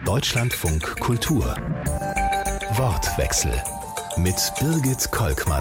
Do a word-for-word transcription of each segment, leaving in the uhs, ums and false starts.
Deutschlandfunk Kultur. Wortwechsel mit Birgit Kolkmann.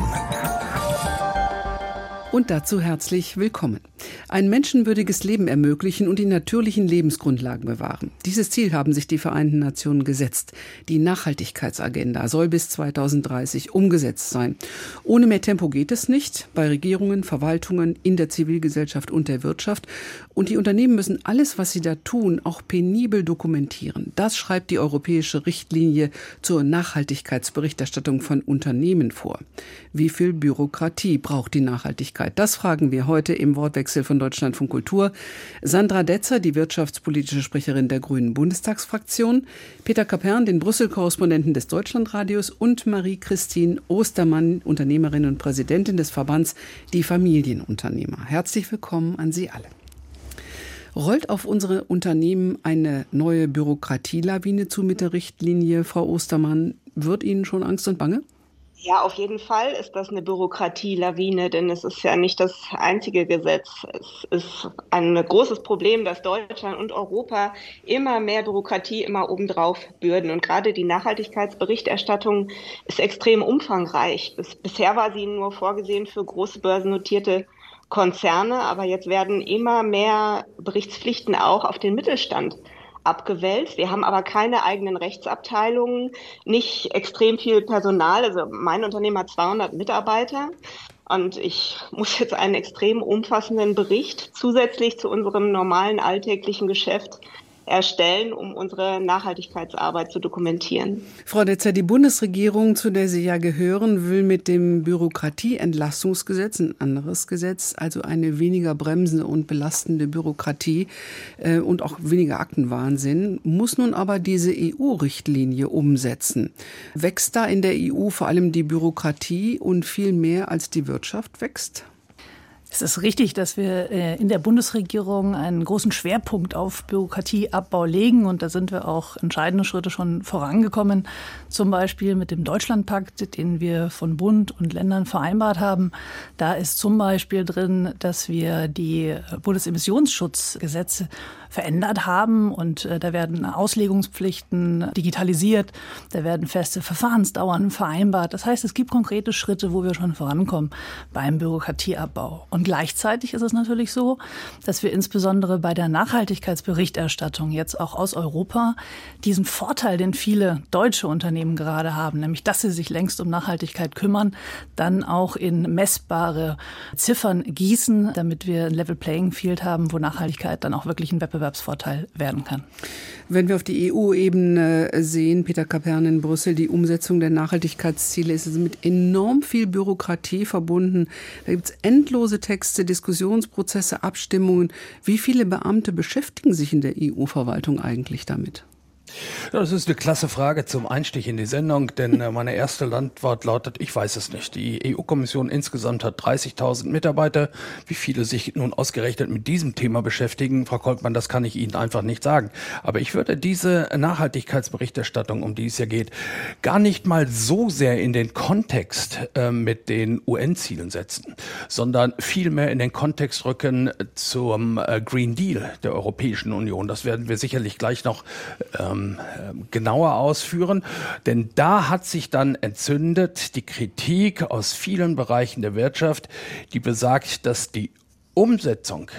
Und dazu herzlich willkommen. Ein menschenwürdiges Leben ermöglichen und die natürlichen Lebensgrundlagen bewahren. Dieses Ziel haben sich die Vereinten Nationen gesetzt. Die Nachhaltigkeitsagenda soll bis zweitausenddreißig umgesetzt sein. Ohne mehr Tempo geht es nicht. Bei Regierungen, Verwaltungen, in der Zivilgesellschaft und der Wirtschaft. Und die Unternehmen müssen alles, was sie da tun, auch penibel dokumentieren. Das schreibt die europäische Richtlinie zur Nachhaltigkeitsberichterstattung von Unternehmen vor. Wie viel Bürokratie braucht die Nachhaltigkeit? Das fragen wir heute im Wortwechsel von Deutschlandfunk Kultur. Sandra Detzer, die wirtschaftspolitische Sprecherin der Grünen Bundestagsfraktion, Peter Kapern, den Brüssel-Korrespondenten des Deutschlandradios und Marie-Christine Ostermann, Unternehmerin und Präsidentin des Verbands Die Familienunternehmer. Herzlich willkommen an Sie alle. Rollt auf unsere Unternehmen eine neue Bürokratielawine zu mit der Richtlinie, Frau Ostermann? Wird Ihnen schon Angst und Bange? Ja, auf jeden Fall ist das eine Bürokratielawine, denn es ist ja nicht das einzige Gesetz. Es ist ein großes Problem, dass Deutschland und Europa immer mehr Bürokratie immer obendrauf bürden. Und gerade die Nachhaltigkeitsberichterstattung ist extrem umfangreich. Bis, bisher war sie nur vorgesehen für große börsennotierte Konzerne, aber jetzt werden immer mehr Berichtspflichten auch auf den Mittelstand abgewälzt. Wir haben aber keine eigenen Rechtsabteilungen, nicht extrem viel Personal. Also mein Unternehmen hat zweihundert Mitarbeiter und ich muss jetzt einen extrem umfassenden Bericht zusätzlich zu unserem normalen alltäglichen Geschäft erstellen, um unsere Nachhaltigkeitsarbeit zu dokumentieren. Frau Detzer, die Bundesregierung, zu der Sie ja gehören, will mit dem Bürokratieentlastungsgesetz, ein anderes Gesetz, also eine weniger bremsende und belastende Bürokratie äh, und auch weniger Aktenwahnsinn, muss nun aber diese E U-Richtlinie umsetzen. Wächst da in der E U vor allem die Bürokratie und viel mehr als die Wirtschaft wächst? Es ist richtig, dass wir in der Bundesregierung einen großen Schwerpunkt auf Bürokratieabbau legen. Und da sind wir auch entscheidende Schritte schon vorangekommen. Zum Beispiel mit dem Deutschlandpakt, den wir von Bund und Ländern vereinbart haben. Da ist zum Beispiel drin, dass wir die Bundesemissionsschutzgesetze verändert haben. Und äh, da werden Auslegungspflichten digitalisiert. Da werden feste Verfahrensdauern vereinbart. Das heißt, es gibt konkrete Schritte, wo wir schon vorankommen beim Bürokratieabbau. Und gleichzeitig ist es natürlich so, dass wir insbesondere bei der Nachhaltigkeitsberichterstattung jetzt auch aus Europa diesen Vorteil, den viele deutsche Unternehmen gerade haben, nämlich dass sie sich längst um Nachhaltigkeit kümmern, dann auch in messbare Ziffern gießen, damit wir ein Level Playing Field haben, wo Nachhaltigkeit dann auch wirklich ein Wettbewerbsvorteil werden kann. Wenn wir auf die E U-Ebene sehen, Peter Kapern in Brüssel, die Umsetzung der Nachhaltigkeitsziele ist mit enorm viel Bürokratie verbunden. Da gibt es endlose Texte, Diskussionsprozesse, Abstimmungen. Wie viele Beamte beschäftigen sich in der E U-Verwaltung eigentlich damit? Das ist eine klasse Frage zum Einstieg in die Sendung, denn meine erste Antwort lautet, ich weiß es nicht. Die E U-Kommission insgesamt hat dreißigtausend Mitarbeiter. Wie viele sich nun ausgerechnet mit diesem Thema beschäftigen, Frau Kolkmann, das kann ich Ihnen einfach nicht sagen. Aber ich würde diese Nachhaltigkeitsberichterstattung, um die es ja geht, gar nicht mal so sehr in den Kontext äh, mit den U N-Zielen setzen, sondern vielmehr in den Kontext rücken zum äh, Green Deal der Europäischen Union. Das werden wir sicherlich gleich noch ähm, genauer ausführen, denn da hat sich dann entzündet die Kritik aus vielen Bereichen der Wirtschaft, die besagt, dass die Umsetzung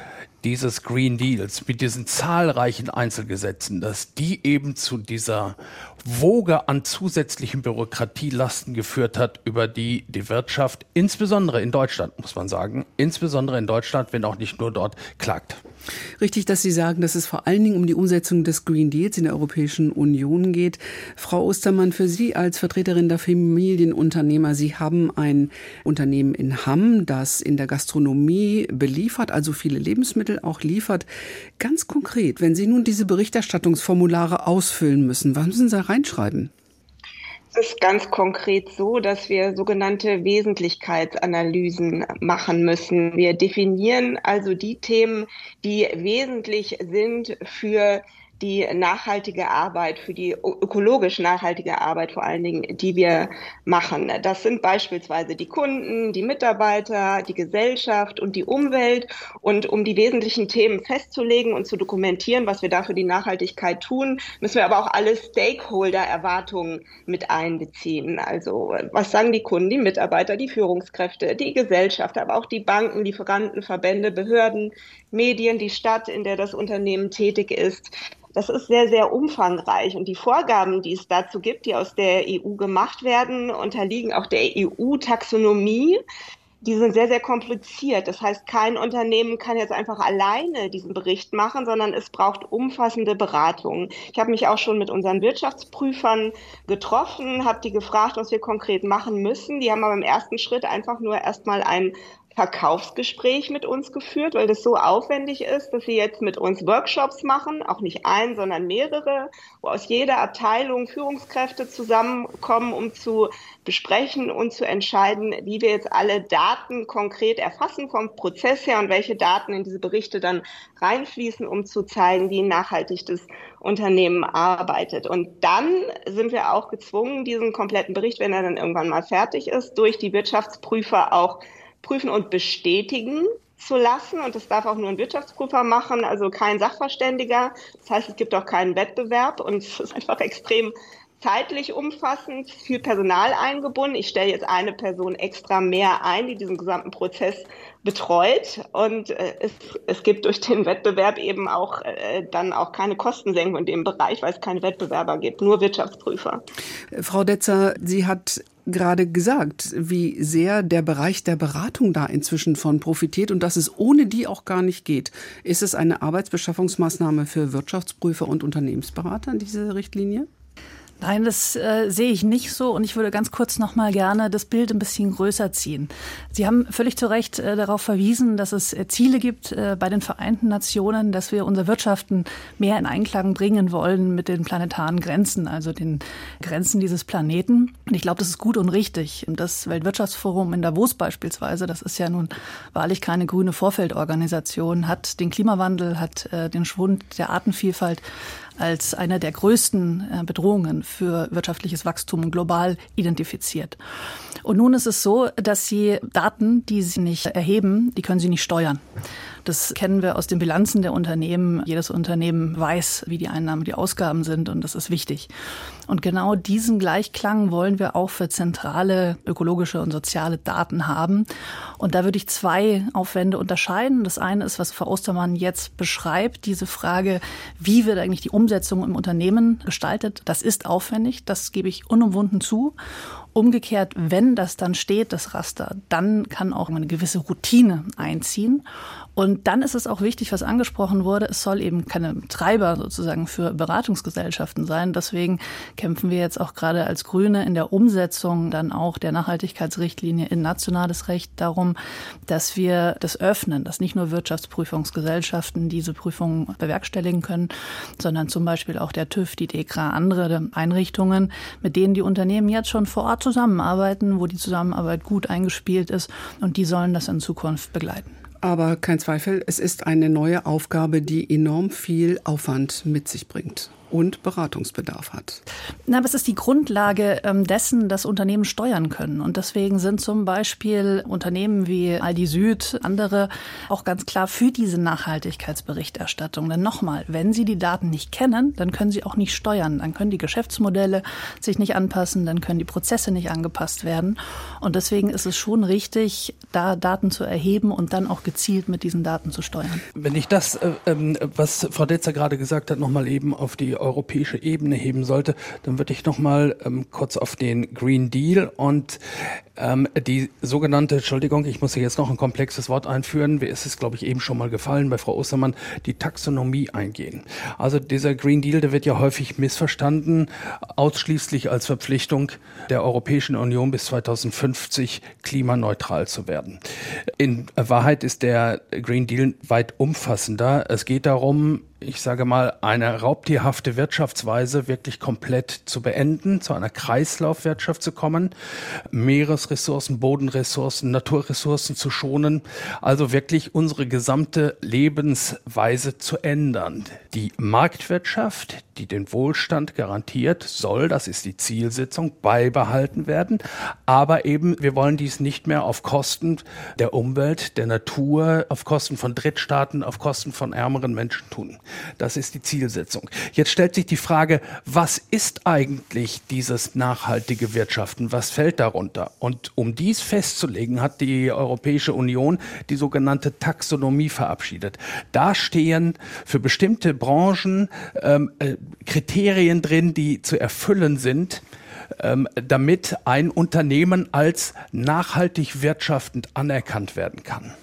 dieses Green Deals mit diesen zahlreichen Einzelgesetzen, dass die eben zu dieser Woge an zusätzlichen Bürokratielasten geführt hat, über die die Wirtschaft, insbesondere in Deutschland, muss man sagen, insbesondere in Deutschland, wenn auch nicht nur dort, klagt. Richtig, dass Sie sagen, dass es vor allen Dingen um die Umsetzung des Green Deals in der Europäischen Union geht. Frau Ostermann, für Sie als Vertreterin der Familienunternehmer, Sie haben ein Unternehmen in Hamm, das in der Gastronomie beliefert, also viele Lebensmittel auch liefert. Ganz konkret, wenn Sie nun diese Berichterstattungsformulare ausfüllen müssen, was müssen Sie da reinschreiben? Es ist ganz konkret so, dass wir sogenannte Wesentlichkeitsanalysen machen müssen. Wir definieren also die Themen, die wesentlich sind für die nachhaltige Arbeit, für die ökologisch nachhaltige Arbeit vor allen Dingen, die wir machen. Das sind beispielsweise die Kunden, die Mitarbeiter, die Gesellschaft und die Umwelt. Und um die wesentlichen Themen festzulegen und zu dokumentieren, was wir da für die Nachhaltigkeit tun, müssen wir aber auch alle Stakeholder-Erwartungen mit einbeziehen. Also was sagen die Kunden, die Mitarbeiter, die Führungskräfte, die Gesellschaft, aber auch die Banken, Lieferanten, Verbände, Behörden, Medien, die Stadt, in der das Unternehmen tätig ist. Das ist sehr, sehr umfangreich. Und die Vorgaben, die es dazu gibt, die aus der E U gemacht werden, unterliegen auch der E U-Taxonomie. Die sind sehr, sehr kompliziert. Das heißt, kein Unternehmen kann jetzt einfach alleine diesen Bericht machen, sondern es braucht umfassende Beratungen. Ich habe mich auch schon mit unseren Wirtschaftsprüfern getroffen, habe die gefragt, was wir konkret machen müssen. Die haben aber im ersten Schritt einfach nur erstmal ein Verkaufsgespräch mit uns geführt, weil das so aufwendig ist, dass sie jetzt mit uns Workshops machen, auch nicht ein, sondern mehrere, wo aus jeder Abteilung Führungskräfte zusammenkommen, um zu besprechen und zu entscheiden, wie wir jetzt alle Daten konkret erfassen vom Prozess her und welche Daten in diese Berichte dann reinfließen, um zu zeigen, wie nachhaltig das Unternehmen arbeitet. Und dann sind wir auch gezwungen, diesen kompletten Bericht, wenn er dann irgendwann mal fertig ist, durch die Wirtschaftsprüfer auch prüfen und bestätigen zu lassen. Und das darf auch nur ein Wirtschaftsprüfer machen, also kein Sachverständiger. Das heißt, es gibt auch keinen Wettbewerb und es ist einfach extrem zeitlich umfassend, viel Personal eingebunden. Ich stelle jetzt eine Person extra mehr ein, die diesen gesamten Prozess betreut. Und äh, es, es gibt durch den Wettbewerb eben auch äh, dann auch keine Kostensenkung in dem Bereich, weil es keine Wettbewerber gibt, nur Wirtschaftsprüfer. Frau Detzer, sie hat gerade gesagt, wie sehr der Bereich der Beratung da inzwischen von profitiert und dass es ohne die auch gar nicht geht. Ist es eine Arbeitsbeschaffungsmaßnahme für Wirtschaftsprüfer und Unternehmensberater, diese Richtlinie? Nein, das äh, sehe ich nicht so und ich würde ganz kurz noch mal gerne das Bild ein bisschen größer ziehen. Sie haben völlig zu Recht äh, darauf verwiesen, dass es äh, Ziele gibt äh, bei den Vereinten Nationen, dass wir unsere Wirtschaften mehr in Einklang bringen wollen mit den planetaren Grenzen, also den Grenzen dieses Planeten. Und ich glaube, das ist gut und richtig. Das Weltwirtschaftsforum in Davos beispielsweise, das ist ja nun wahrlich keine grüne Vorfeldorganisation, hat den Klimawandel, hat äh, den Schwund der Artenvielfalt als einer der größten Bedrohungen für wirtschaftliches Wachstum global identifiziert. Und nun ist es so, dass sie Daten, die sie nicht erheben, die können sie nicht steuern. Das kennen wir aus den Bilanzen der Unternehmen. Jedes Unternehmen weiß, wie die Einnahmen, die Ausgaben sind und das ist wichtig. Und genau diesen Gleichklang wollen wir auch für zentrale ökologische und soziale Daten haben. Und da würde ich zwei Aufwände unterscheiden. Das eine ist, was Frau Ostermann jetzt beschreibt, diese Frage, wie wird eigentlich die Umsetzung im Unternehmen gestaltet. Das ist aufwendig, das gebe ich unumwunden zu. Umgekehrt, wenn das dann steht, das Raster, dann kann auch eine gewisse Routine einziehen. Und dann ist es auch wichtig, was angesprochen wurde, es soll eben keine Treiber sozusagen für Beratungsgesellschaften sein. Deswegen kämpfen wir jetzt auch gerade als Grüne in der Umsetzung dann auch der Nachhaltigkeitsrichtlinie in nationales Recht darum, dass wir das öffnen, dass nicht nur Wirtschaftsprüfungsgesellschaften diese Prüfungen bewerkstelligen können, sondern zum Beispiel auch der TÜV, die DEKRA, andere Einrichtungen, mit denen die Unternehmen jetzt schon vor Ort zusammenarbeiten, wo die Zusammenarbeit gut eingespielt ist und die sollen das in Zukunft begleiten. Aber kein Zweifel, es ist eine neue Aufgabe, die enorm viel Aufwand mit sich bringt und Beratungsbedarf hat. Na, aber es ist die Grundlage ähm, dessen, dass Unternehmen steuern können. Und deswegen sind zum Beispiel Unternehmen wie Aldi Süd, andere auch ganz klar für diese Nachhaltigkeitsberichterstattung. Denn nochmal, wenn sie die Daten nicht kennen, dann können sie auch nicht steuern. Dann können die Geschäftsmodelle sich nicht anpassen, dann können die Prozesse nicht angepasst werden. Und deswegen ist es schon richtig, da Daten zu erheben und dann auch gezielt mit diesen Daten zu steuern. Wenn ich das, äh, was Frau Detzer gerade gesagt hat, nochmal eben auf die europäische Ebene heben sollte, dann würde ich noch mal ähm, kurz auf den Green Deal und ähm, die sogenannte, Entschuldigung, ich muss hier jetzt noch ein komplexes Wort einführen, wie ist es, glaube ich, eben schon mal gefallen bei Frau Ostermann, die Taxonomie eingehen. Also dieser Green Deal, der wird ja häufig missverstanden, ausschließlich als Verpflichtung der Europäischen Union bis zweitausendfünfzig klimaneutral zu werden. In Wahrheit ist der Green Deal weit umfassender. Es geht darum, ich sage mal, eine raubtierhafte Wirtschaftsweise wirklich komplett zu beenden, zu einer Kreislaufwirtschaft zu kommen, Meeresressourcen, Bodenressourcen, Naturressourcen zu schonen, also wirklich unsere gesamte Lebensweise zu ändern. Die Marktwirtschaft, die den Wohlstand garantiert, soll, das ist die Zielsetzung, beibehalten werden, aber eben, wir wollen dies nicht mehr auf Kosten der Umwelt, der Natur, auf Kosten von Drittstaaten, auf Kosten von ärmeren Menschen tun. Das ist die Zielsetzung. Jetzt stellt sich die Frage, was ist eigentlich dieses nachhaltige Wirtschaften? Was fällt darunter? Und um dies festzulegen, hat die Europäische Union die sogenannte Taxonomie verabschiedet. Da stehen für bestimmte Branchen ähm, äh, Kriterien drin, die zu erfüllen sind, ähm, damit ein Unternehmen als nachhaltig wirtschaftend anerkannt werden kann.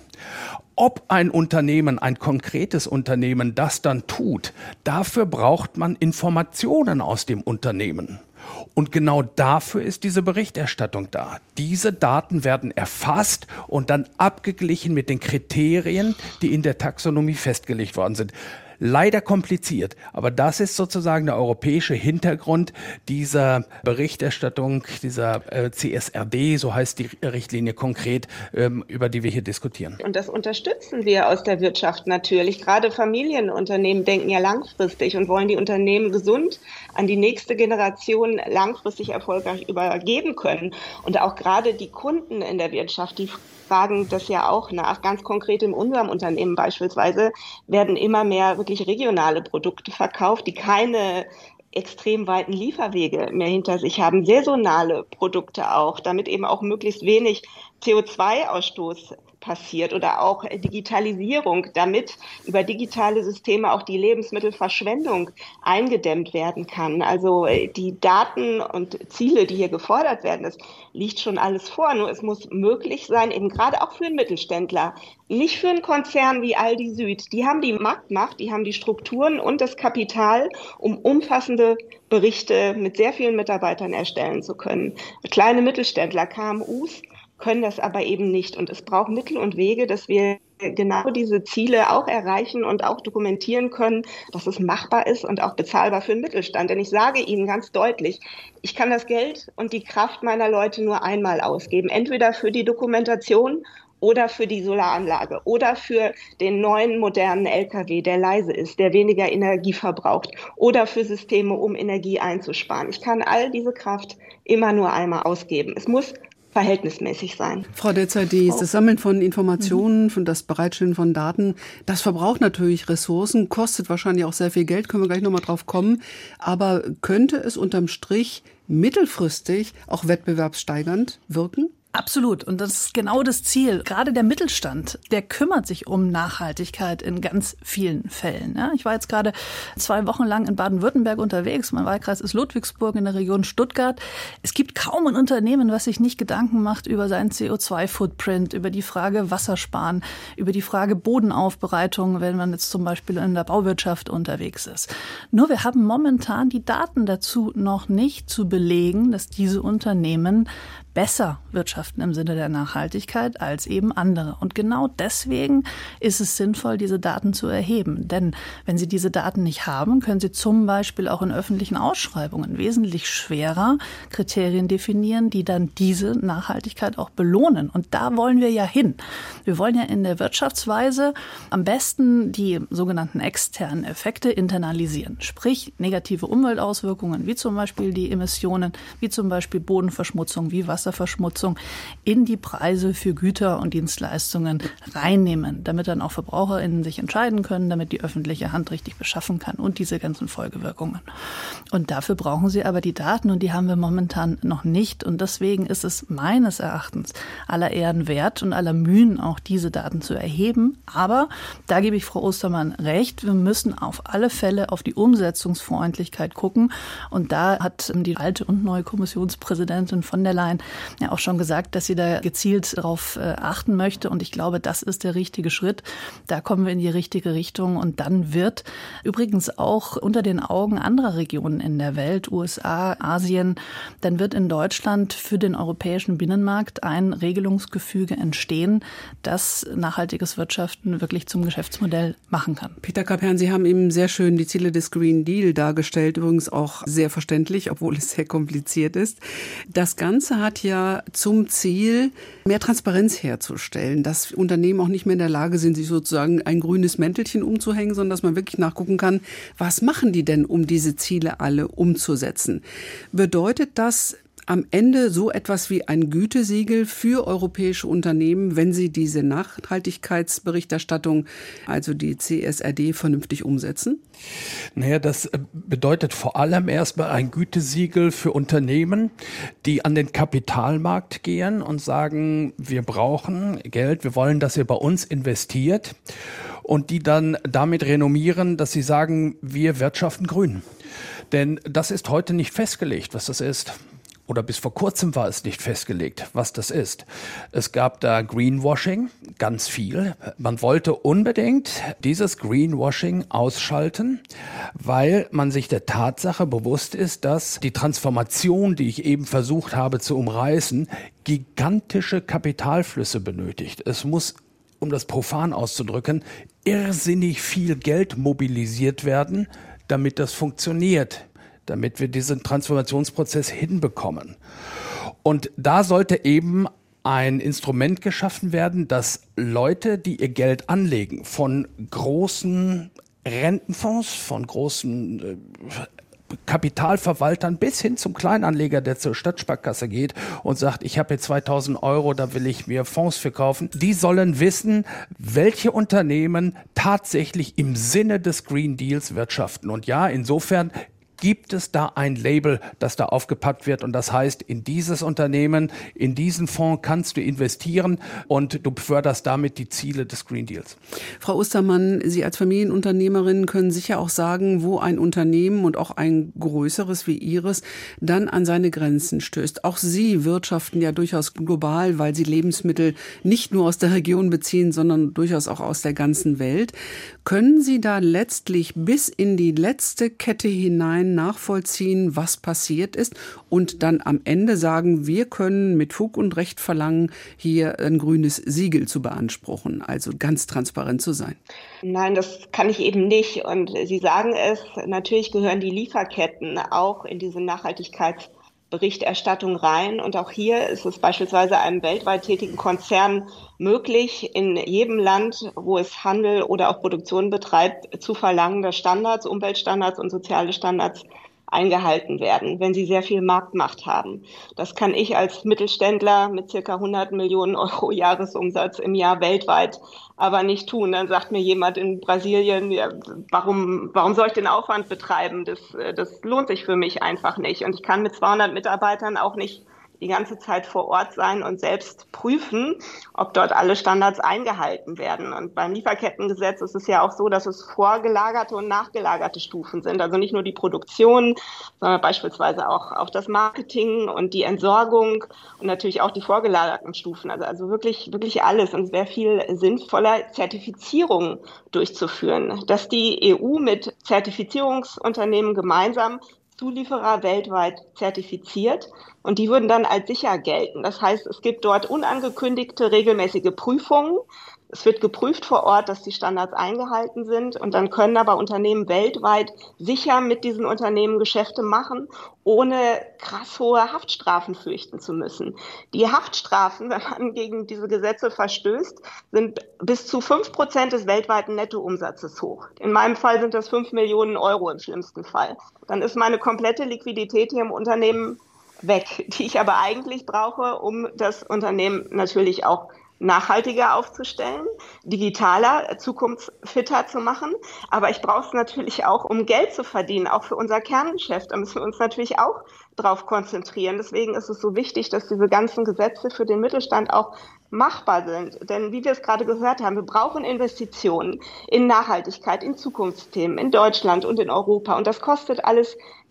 Ob ein Unternehmen, ein konkretes Unternehmen das dann tut, dafür braucht man Informationen aus dem Unternehmen. Und genau dafür ist diese Berichterstattung da. Diese Daten werden erfasst und dann abgeglichen mit den Kriterien, die in der Taxonomie festgelegt worden sind. Leider kompliziert, aber das ist sozusagen der europäische Hintergrund dieser Berichterstattung, dieser äh, C S R D, so heißt die Richtlinie konkret, ähm, über die wir hier diskutieren. Und das unterstützen wir aus der Wirtschaft natürlich. Gerade Familienunternehmen denken ja langfristig und wollen die Unternehmen gesund an die nächste Generation langfristig erfolgreich übergeben können. Und auch gerade die Kunden in der Wirtschaft, die fragen das ja auch nach. Ganz konkret in unserem Unternehmen beispielsweise werden immer mehr wirklich regionale Produkte verkauft, die keine extrem weiten Lieferwege mehr hinter sich haben. Saisonale Produkte auch, damit eben auch möglichst wenig C O zwei Ausstoß passiert oder auch Digitalisierung, damit über digitale Systeme auch die Lebensmittelverschwendung eingedämmt werden kann. Also die Daten und Ziele, die hier gefordert werden, das liegt schon alles vor. Nur es muss möglich sein, eben gerade auch für einen Mittelständler, nicht für einen Konzern wie Aldi Süd. Die haben die Marktmacht, die haben die Strukturen und das Kapital, um umfassende Berichte mit sehr vielen Mitarbeitern erstellen zu können. Kleine Mittelständler, K M Us, können das aber eben nicht. Und es braucht Mittel und Wege, dass wir genau diese Ziele auch erreichen und auch dokumentieren können, dass es machbar ist und auch bezahlbar für den Mittelstand. Denn ich sage Ihnen ganz deutlich, ich kann das Geld und die Kraft meiner Leute nur einmal ausgeben. Entweder für die Dokumentation oder für die Solaranlage oder für den neuen modernen L K W, der leise ist, der weniger Energie verbraucht oder für Systeme, um Energie einzusparen. Ich kann all diese Kraft immer nur einmal ausgeben. Es muss verhältnismäßig sein. Frau Detzer, das Sammeln von Informationen, von das Bereitstellen von Daten, das verbraucht natürlich Ressourcen, kostet wahrscheinlich auch sehr viel Geld, können wir gleich nochmal drauf kommen. Aber könnte es unterm Strich mittelfristig auch wettbewerbssteigernd wirken? Absolut. Und das ist genau das Ziel. Gerade der Mittelstand, der kümmert sich um Nachhaltigkeit in ganz vielen Fällen. Ja, ich war jetzt gerade zwei Wochen lang in Baden-Württemberg unterwegs. Mein Wahlkreis ist Ludwigsburg in der Region Stuttgart. Es gibt kaum ein Unternehmen, was sich nicht Gedanken macht über seinen C O zwei Footprint, über die Frage Wassersparen, über die Frage Bodenaufbereitung, wenn man jetzt zum Beispiel in der Bauwirtschaft unterwegs ist. Nur wir haben momentan die Daten dazu noch nicht zu belegen, dass diese Unternehmen besser wirtschaften im Sinne der Nachhaltigkeit als eben andere. Und genau deswegen ist es sinnvoll, diese Daten zu erheben. Denn wenn Sie diese Daten nicht haben, können Sie zum Beispiel auch in öffentlichen Ausschreibungen wesentlich schwerer Kriterien definieren, die dann diese Nachhaltigkeit auch belohnen. Und da wollen wir ja hin. Wir wollen ja in der Wirtschaftsweise am besten die sogenannten externen Effekte internalisieren. Sprich, negative Umweltauswirkungen, wie zum Beispiel die Emissionen, wie zum Beispiel Bodenverschmutzung, wie Wasserverschmutzung, in die Preise für Güter und Dienstleistungen reinnehmen, damit dann auch VerbraucherInnen sich entscheiden können, damit die öffentliche Hand richtig beschaffen kann und diese ganzen Folgewirkungen. Und dafür brauchen sie aber die Daten und die haben wir momentan noch nicht. Und deswegen ist es meines Erachtens aller Ehren wert und aller Mühen, auch diese Daten zu erheben. Aber da gebe ich Frau Ostermann recht, wir müssen auf alle Fälle auf die Umsetzungsfreundlichkeit gucken. Und da hat die alte und neue Kommissionspräsidentin von der Leyen ja auch schon gesagt, dass sie da gezielt darauf äh, achten möchte. Und ich glaube, das ist der richtige Schritt. Da kommen wir in die richtige Richtung. Und dann wird übrigens auch unter den Augen anderer Regionen in der Welt, U S A, Asien, dann wird in Deutschland für den europäischen Binnenmarkt ein Regelungsgefüge entstehen, das nachhaltiges Wirtschaften wirklich zum Geschäftsmodell machen kann. Peter Kapern, Sie haben eben sehr schön die Ziele des Green Deal dargestellt, übrigens auch sehr verständlich, obwohl es sehr kompliziert ist. Das Ganze hat ja zum Ziel, mehr Transparenz herzustellen, dass Unternehmen auch nicht mehr in der Lage sind, sich sozusagen ein grünes Mäntelchen umzuhängen, sondern dass man wirklich nachgucken kann, was machen die denn, um diese Ziele alle umzusetzen. Bedeutet das am Ende so etwas wie ein Gütesiegel für europäische Unternehmen, wenn sie diese Nachhaltigkeitsberichterstattung, also die C S R D, vernünftig umsetzen? Naja, das bedeutet vor allem erstmal ein Gütesiegel für Unternehmen, die an den Kapitalmarkt gehen und sagen, wir brauchen Geld, wir wollen, dass ihr bei uns investiert, und die dann damit renommieren, dass sie sagen, wir wirtschaften grün. Denn das ist heute nicht festgelegt, was das ist. Oder bis vor kurzem war es nicht festgelegt, was das ist. Es gab da Greenwashing, ganz viel. Man wollte unbedingt dieses Greenwashing ausschalten, weil man sich der Tatsache bewusst ist, dass die Transformation, die ich eben versucht habe zu umreißen, gigantische Kapitalflüsse benötigt. Es muss, um das profan auszudrücken, irrsinnig viel Geld mobilisiert werden, damit das funktioniert, damit wir diesen Transformationsprozess hinbekommen. Und da sollte eben ein Instrument geschaffen werden, dass Leute, die ihr Geld anlegen, von großen Rentenfonds, von großen äh, Kapitalverwaltern bis hin zum Kleinanleger, der zur Stadtsparkasse geht und sagt, ich habe jetzt zweitausend Euro, da will ich mir Fonds für kaufen. Die sollen wissen, welche Unternehmen tatsächlich im Sinne des Green Deals wirtschaften. Und ja, insofern gibt es da ein Label, das da aufgepackt wird, und das heißt, in dieses Unternehmen, in diesen Fonds kannst du investieren und du förderst damit die Ziele des Green Deals. Frau Ostermann, Sie als Familienunternehmerin können sicher auch sagen, wo ein Unternehmen und auch ein größeres wie Ihres dann an seine Grenzen stößt. Auch Sie wirtschaften ja durchaus global, weil Sie Lebensmittel nicht nur aus der Region beziehen, sondern durchaus auch aus der ganzen Welt. Können Sie da letztlich bis in die letzte Kette hinein nachvollziehen, was passiert ist, und dann am Ende sagen, wir können mit Fug und Recht verlangen, hier ein grünes Siegel zu beanspruchen, also ganz transparent zu sein? Nein, das kann ich eben nicht. Und Sie sagen es, natürlich gehören die Lieferketten auch in diese Nachhaltigkeitsberichterstattung rein. Und auch hier ist es beispielsweise einem weltweit tätigen Konzern möglich, in jedem Land, wo es Handel oder auch Produktion betreibt, zu verlangen, dass Standards, Umweltstandards und soziale Standards eingehalten werden, wenn sie sehr viel Marktmacht haben. Das kann ich als Mittelständler mit circa hundert Millionen Euro Jahresumsatz im Jahr weltweit aber nicht tun. Dann sagt mir jemand in Brasilien, ja, warum, warum soll ich den Aufwand betreiben? Das, das lohnt sich für mich einfach nicht. Und ich kann mit zweihundert Mitarbeitern auch nicht die ganze Zeit vor Ort sein und selbst prüfen, ob dort alle Standards eingehalten werden. Und beim Lieferkettengesetz ist es ja auch so, dass es vorgelagerte und nachgelagerte Stufen sind. Also nicht nur die Produktion, sondern beispielsweise auch, auch das Marketing und die Entsorgung und natürlich auch die vorgelagerten Stufen. Also, also wirklich, wirklich alles. Und es wäre viel sinnvoller, Zertifizierung durchzuführen, dass die E U mit Zertifizierungsunternehmen gemeinsam Zulieferer weltweit zertifiziert, und die würden dann als sicher gelten. Das heißt, es gibt dort unangekündigte regelmäßige Prüfungen. Es wird geprüft vor Ort, dass die Standards eingehalten sind, und dann können aber Unternehmen weltweit sicher mit diesen Unternehmen Geschäfte machen, ohne krass hohe Haftstrafen fürchten zu müssen. Die Haftstrafen, wenn man gegen diese Gesetze verstößt, sind bis zu fünf Prozent des weltweiten Nettoumsatzes hoch. In meinem Fall sind das fünf Millionen Euro im schlimmsten Fall. Dann ist meine komplette Liquidität hier im Unternehmen weg, die ich aber eigentlich brauche, um das Unternehmen natürlich auch nachhaltiger aufzustellen, digitaler, zukunftsfitter zu machen. Aber ich brauche es natürlich auch, um Geld zu verdienen, auch für unser Kerngeschäft. Da müssen wir uns natürlich auch drauf konzentrieren. Deswegen ist es so wichtig, dass diese ganzen Gesetze für den Mittelstand auch machbar sind. Denn wie wir es gerade gehört haben, wir brauchen Investitionen in Nachhaltigkeit, in Zukunftsthemen, in Deutschland und in Europa. Und das kostet alles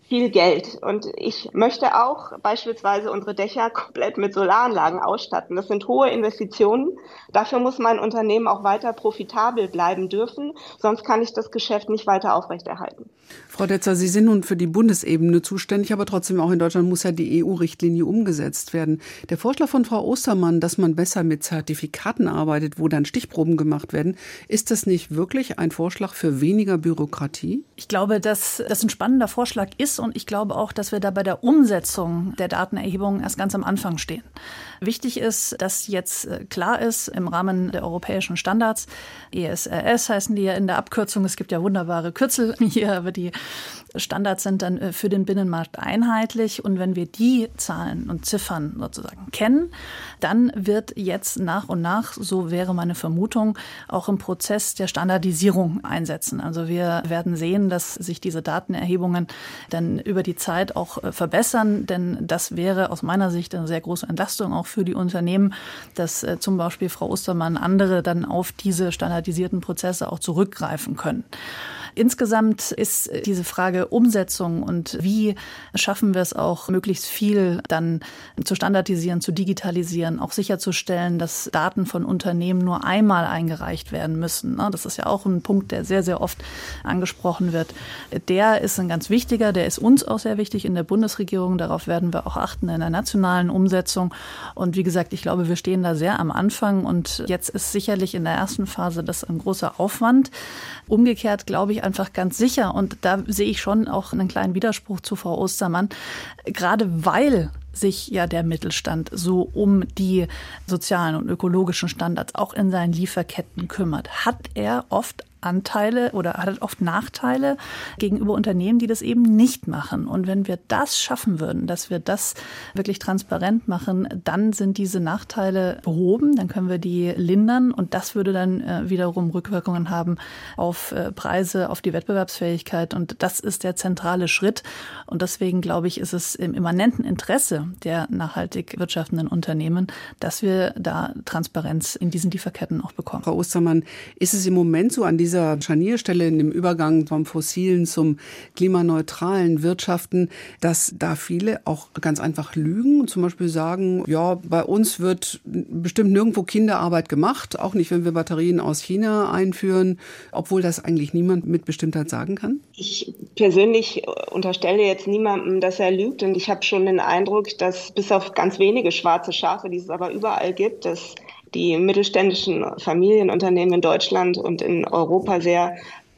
viel Geld. Und ich möchte auch beispielsweise unsere Dächer komplett mit Solaranlagen ausstatten. Das sind hohe Investitionen. Dafür muss mein Unternehmen auch weiter profitabel bleiben dürfen. Sonst kann ich das Geschäft nicht weiter aufrechterhalten. Frau Detzer, Sie sind nun für die Bundesebene zuständig, aber trotzdem auch in Deutschland muss ja die E U-Richtlinie umgesetzt werden. Der Vorschlag von Frau Ostermann, dass man besser mit Zertifikaten arbeitet, wo dann Stichproben gemacht werden, ist das nicht wirklich ein Vorschlag für weniger Bürokratie? Ich glaube, dass das ein spannender Vorschlag ist und ich glaube auch, dass wir da bei der Umsetzung der Datenerhebung erst ganz am Anfang stehen. Wichtig ist, dass jetzt klar ist, im Rahmen der europäischen Standards, E S R S heißen die ja in der Abkürzung, es gibt ja wunderbare Kürzel hier, aber die Standards sind dann für den Binnenmarkt einheitlich. Und wenn wir die Zahlen und Ziffern sozusagen kennen, dann wird jetzt nach und nach, so wäre meine Vermutung, auch im Prozess der Standardisierung einsetzen. Also wir werden sehen, dass sich diese Datenerhebungen dann über die Zeit auch verbessern, denn das wäre aus meiner Sicht eine sehr große Entlastung auch für die Unternehmen, dass zum Beispiel Frau Ostermann andere dann auf diese standardisierten Prozesse auch zurückgreifen können. Insgesamt ist diese Frage Umsetzung und wie schaffen wir es auch, möglichst viel dann zu standardisieren, zu digitalisieren, auch sicherzustellen, dass Daten von Unternehmen nur einmal eingereicht werden müssen. Das ist ja auch ein Punkt, der sehr, sehr oft angesprochen wird. Der ist ein ganz wichtiger, der ist uns auch sehr wichtig in der Bundesregierung. Darauf werden wir auch achten in der nationalen Umsetzung. Und wie gesagt, ich glaube, wir stehen da sehr am Anfang und jetzt ist sicherlich in der ersten Phase das ein großer Aufwand. Umgekehrt glaube ich einfach ganz sicher, und da sehe ich schon auch einen kleinen Widerspruch zu Frau Ostermann, gerade weil sich ja der Mittelstand so um die sozialen und ökologischen Standards auch in seinen Lieferketten kümmert, hat er oft Anteile oder hat oft Nachteile gegenüber Unternehmen, die das eben nicht machen. Und wenn wir das schaffen würden, dass wir das wirklich transparent machen, dann sind diese Nachteile behoben, dann können wir die lindern und das würde dann äh, wiederum Rückwirkungen haben auf äh, Preise, auf die Wettbewerbsfähigkeit und das ist der zentrale Schritt. Und deswegen glaube ich, ist es im immanenten Interesse der nachhaltig wirtschaftenden Unternehmen, dass wir da Transparenz in diesen Lieferketten auch bekommen. Frau Ostermann, ist es im Moment so an dieser Scharnierstelle in dem Übergang vom fossilen zum klimaneutralen Wirtschaften, dass da viele auch ganz einfach lügen und zum Beispiel sagen, ja, bei uns wird bestimmt nirgendwo Kinderarbeit gemacht, auch nicht, wenn wir Batterien aus China einführen, obwohl das eigentlich niemand mit Bestimmtheit sagen kann? Ich persönlich unterstelle jetzt niemandem, dass er lügt und ich habe schon den Eindruck, dass bis auf ganz wenige schwarze Schafe, die es aber überall gibt, dass die mittelständischen Familienunternehmen in Deutschland und in Europa sehr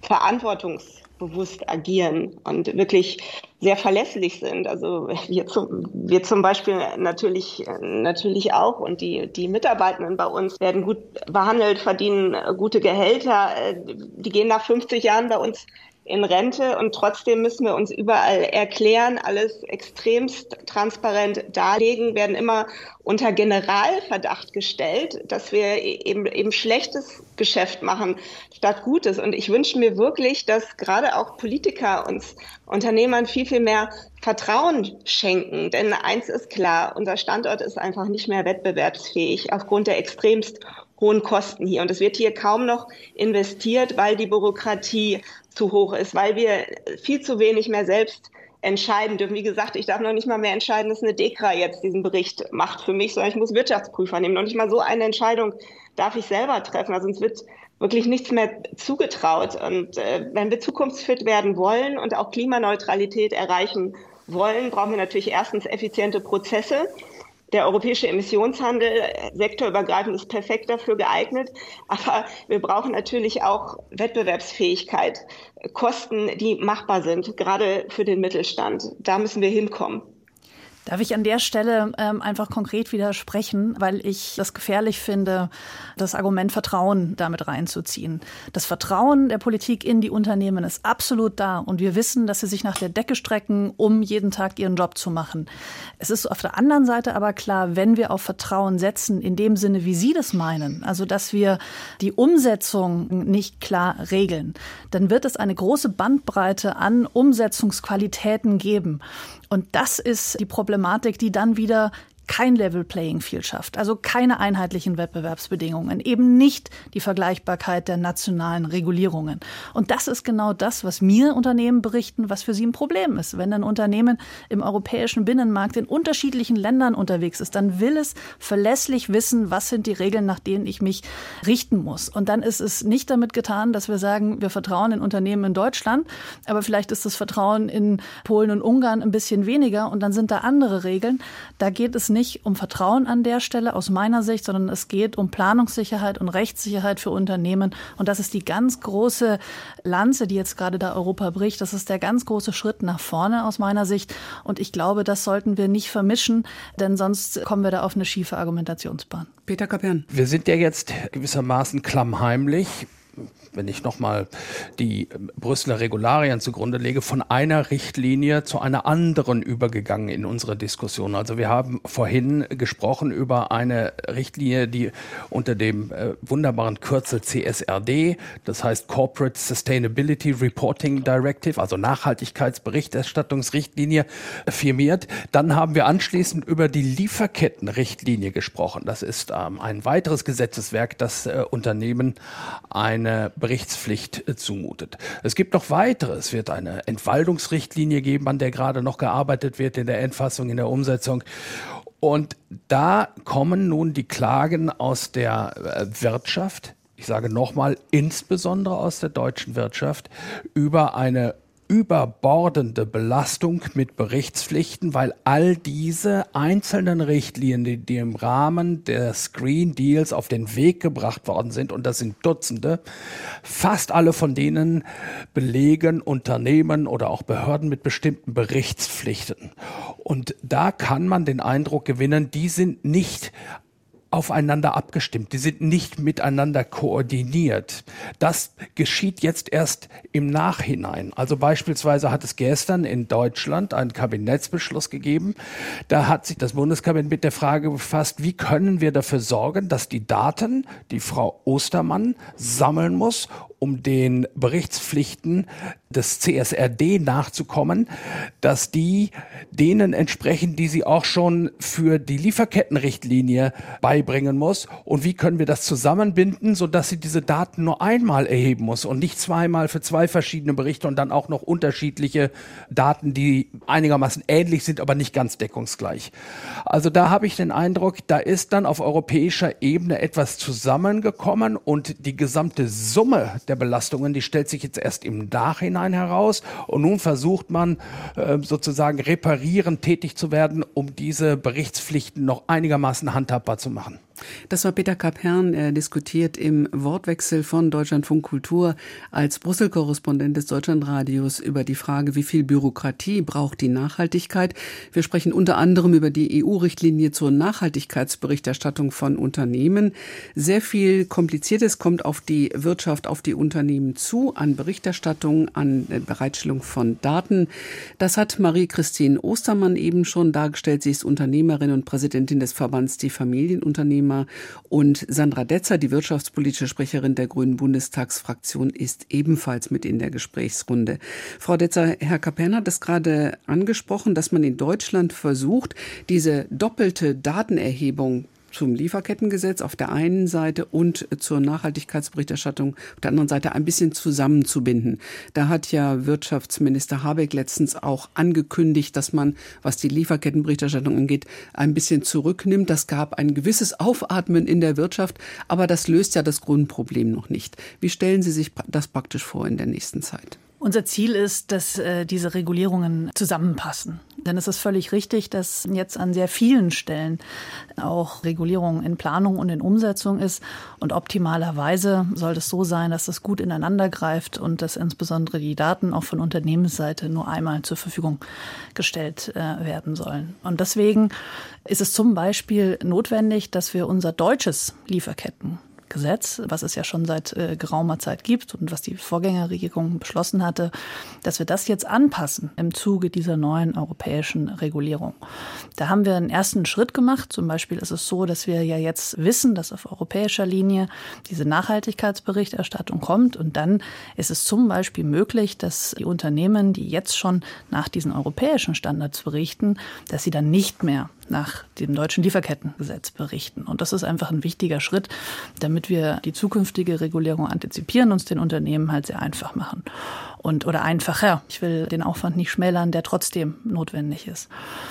verantwortungsbewusst agieren und wirklich sehr verlässlich sind. Also wir zum, wir zum Beispiel natürlich, natürlich auch und die, die Mitarbeitenden bei uns werden gut behandelt, verdienen gute Gehälter, die gehen nach fünfzig Jahren bei uns in Rente und trotzdem müssen wir uns überall erklären, alles extremst transparent darlegen, werden immer unter Generalverdacht gestellt, dass wir eben, eben schlechtes Geschäft machen statt Gutes. Und ich wünsche mir wirklich, dass gerade auch Politiker uns Unternehmern viel, viel mehr Vertrauen schenken. Denn eins ist klar, unser Standort ist einfach nicht mehr wettbewerbsfähig aufgrund der extremst hohen Kosten hier. Und es wird hier kaum noch investiert, weil die Bürokratie zu hoch ist, weil wir viel zu wenig mehr selbst entscheiden dürfen. Wie gesagt, ich darf noch nicht mal mehr entscheiden, dass eine DEKRA jetzt diesen Bericht macht für mich, sondern ich muss Wirtschaftsprüfer nehmen. Noch nicht mal so eine Entscheidung darf ich selber treffen. Also uns wird wirklich nichts mehr zugetraut. Und äh, wenn wir zukunftsfit werden wollen und auch Klimaneutralität erreichen wollen, brauchen wir natürlich erstens effiziente Prozesse. Der europäische Emissionshandel sektorübergreifend ist perfekt dafür geeignet, aber wir brauchen natürlich auch Wettbewerbsfähigkeit, Kosten, die machbar sind, gerade für den Mittelstand. Da müssen wir hinkommen. Darf ich an der Stelle ähm, einfach konkret widersprechen, weil ich das gefährlich finde, das Argument Vertrauen damit reinzuziehen. Das Vertrauen der Politik in die Unternehmen ist absolut da und wir wissen, dass sie sich nach der Decke strecken, um jeden Tag ihren Job zu machen. Es ist auf der anderen Seite aber klar, wenn wir auf Vertrauen setzen, in dem Sinne, wie Sie das meinen, also dass wir die Umsetzung nicht klar regeln, dann wird es eine große Bandbreite an Umsetzungsqualitäten geben. Und das ist die Problematik, die dann wieder kein Level Playing Field schafft, also keine einheitlichen Wettbewerbsbedingungen, eben nicht die Vergleichbarkeit der nationalen Regulierungen. Und das ist genau das, was mir Unternehmen berichten, was für sie ein Problem ist. Wenn ein Unternehmen im europäischen Binnenmarkt in unterschiedlichen Ländern unterwegs ist, dann will es verlässlich wissen, was sind die Regeln, nach denen ich mich richten muss. Und dann ist es nicht damit getan, dass wir sagen, wir vertrauen in Unternehmen in Deutschland, aber vielleicht ist das Vertrauen in Polen und Ungarn ein bisschen weniger und dann sind da andere Regeln. Da geht es nicht um Vertrauen an der Stelle aus meiner Sicht, sondern es geht um Planungssicherheit und Rechtssicherheit für Unternehmen. Und das ist die ganz große Lanze, die jetzt gerade da Europa bricht. Das ist der ganz große Schritt nach vorne aus meiner Sicht. Und ich glaube, das sollten wir nicht vermischen, denn sonst kommen wir da auf eine schiefe Argumentationsbahn. Peter Kapern. Wir sind ja jetzt gewissermaßen klammheimlich, wenn ich nochmal die Brüsseler Regularien zugrunde lege, von einer Richtlinie zu einer anderen übergegangen in unserer Diskussion. Also wir haben vorhin gesprochen über eine Richtlinie, die unter dem äh, wunderbaren Kürzel C S R D, das heißt Corporate Sustainability Reporting Directive, also Nachhaltigkeitsberichterstattungsrichtlinie, firmiert. Dann haben wir anschließend über die Lieferkettenrichtlinie gesprochen. Das ist ähm, ein weiteres Gesetzeswerk, das äh, Unternehmen eine Berichtspflicht äh, zumutet. Es gibt noch weitere. Es wird eine Entwaldungsrichtlinie geben, an der gerade noch gearbeitet wird in der Endfassung, in der Umsetzung. Und da kommen nun die Klagen aus der äh, Wirtschaft, ich sage nochmal, insbesondere aus der deutschen Wirtschaft, über eine überbordende Belastung mit Berichtspflichten, weil all diese einzelnen Richtlinien, die, die im Rahmen des Green Deals auf den Weg gebracht worden sind, und das sind Dutzende, fast alle von denen belegen Unternehmen oder auch Behörden mit bestimmten Berichtspflichten. Und da kann man den Eindruck gewinnen, die sind nicht aufeinander abgestimmt. Die sind nicht miteinander koordiniert. Das geschieht jetzt erst im Nachhinein. Also beispielsweise hat es gestern in Deutschland einen Kabinettsbeschluss gegeben. Da hat sich das Bundeskabinett mit der Frage befasst, wie können wir dafür sorgen, dass die Daten, die Frau Ostermann sammeln muss, um den Berichtspflichten des C S R D nachzukommen, dass die denen entsprechen, die sie auch schon für die Lieferkettenrichtlinie beibringen muss. Und wie können wir das zusammenbinden, sodass sie diese Daten nur einmal erheben muss und nicht zweimal für zwei verschiedene Berichte und dann auch noch unterschiedliche Daten, die einigermaßen ähnlich sind, aber nicht ganz deckungsgleich. Also da habe ich den Eindruck, da ist dann auf europäischer Ebene etwas zusammengekommen und die gesamte Summe der Belastungen, die stellt sich jetzt erst im Nachhinein heraus und nun versucht man äh, sozusagen reparierend tätig zu werden, um diese Berichtspflichten noch einigermaßen handhabbar zu machen. Das war Peter Kapern. Er diskutiert im Wortwechsel von Deutschlandfunk Kultur als Brüssel-Korrespondent des Deutschlandradios über die Frage, wie viel Bürokratie braucht die Nachhaltigkeit. Wir sprechen unter anderem über die E U-Richtlinie zur Nachhaltigkeitsberichterstattung von Unternehmen. Sehr viel Kompliziertes kommt auf die Wirtschaft, auf die Unternehmen zu, an Berichterstattung, an Bereitstellung von Daten. Das hat Marie-Christine Ostermann eben schon dargestellt. Sie ist Unternehmerin und Präsidentin des Verbands Die Familienunternehmer. Und Sandra Detzer, die wirtschaftspolitische Sprecherin der Grünen Bundestagsfraktion, ist ebenfalls mit in der Gesprächsrunde. Frau Detzer, Herr Kapern hat es gerade angesprochen, dass man in Deutschland versucht, diese doppelte Datenerhebung zum Lieferkettengesetz auf der einen Seite und zur Nachhaltigkeitsberichterstattung auf der anderen Seite ein bisschen zusammenzubinden. Da hat ja Wirtschaftsminister Habeck letztens auch angekündigt, dass man, was die Lieferkettenberichterstattung angeht, ein bisschen zurücknimmt. Das gab ein gewisses Aufatmen in der Wirtschaft, aber das löst ja das Grundproblem noch nicht. Wie stellen Sie sich das praktisch vor in der nächsten Zeit? Unser Ziel ist, dass äh, diese Regulierungen zusammenpassen. Denn es ist völlig richtig, dass jetzt an sehr vielen Stellen auch Regulierung in Planung und in Umsetzung ist. Und optimalerweise soll es so sein, dass das gut ineinander greift und dass insbesondere die Daten auch von Unternehmensseite nur einmal zur Verfügung gestellt äh, werden sollen. Und deswegen ist es zum Beispiel notwendig, dass wir unser deutsches Lieferketten Gesetz, was es ja schon seit äh, geraumer Zeit gibt und was die Vorgängerregierung beschlossen hatte, dass wir das jetzt anpassen im Zuge dieser neuen europäischen Regulierung. Da haben wir einen ersten Schritt gemacht. Zum Beispiel ist es so, dass wir ja jetzt wissen, dass auf europäischer Linie diese Nachhaltigkeitsberichterstattung kommt. Und dann ist es zum Beispiel möglich, dass die Unternehmen, die jetzt schon nach diesen europäischen Standards berichten, dass sie dann nicht mehr nach dem deutschen Lieferkettengesetz berichten. Und das ist einfach ein wichtiger Schritt, damit wir die zukünftige Regulierung antizipieren und es den Unternehmen halt sehr einfach machen. Und, oder einfacher. Ich will den Aufwand nicht schmälern, der trotzdem notwendig ist.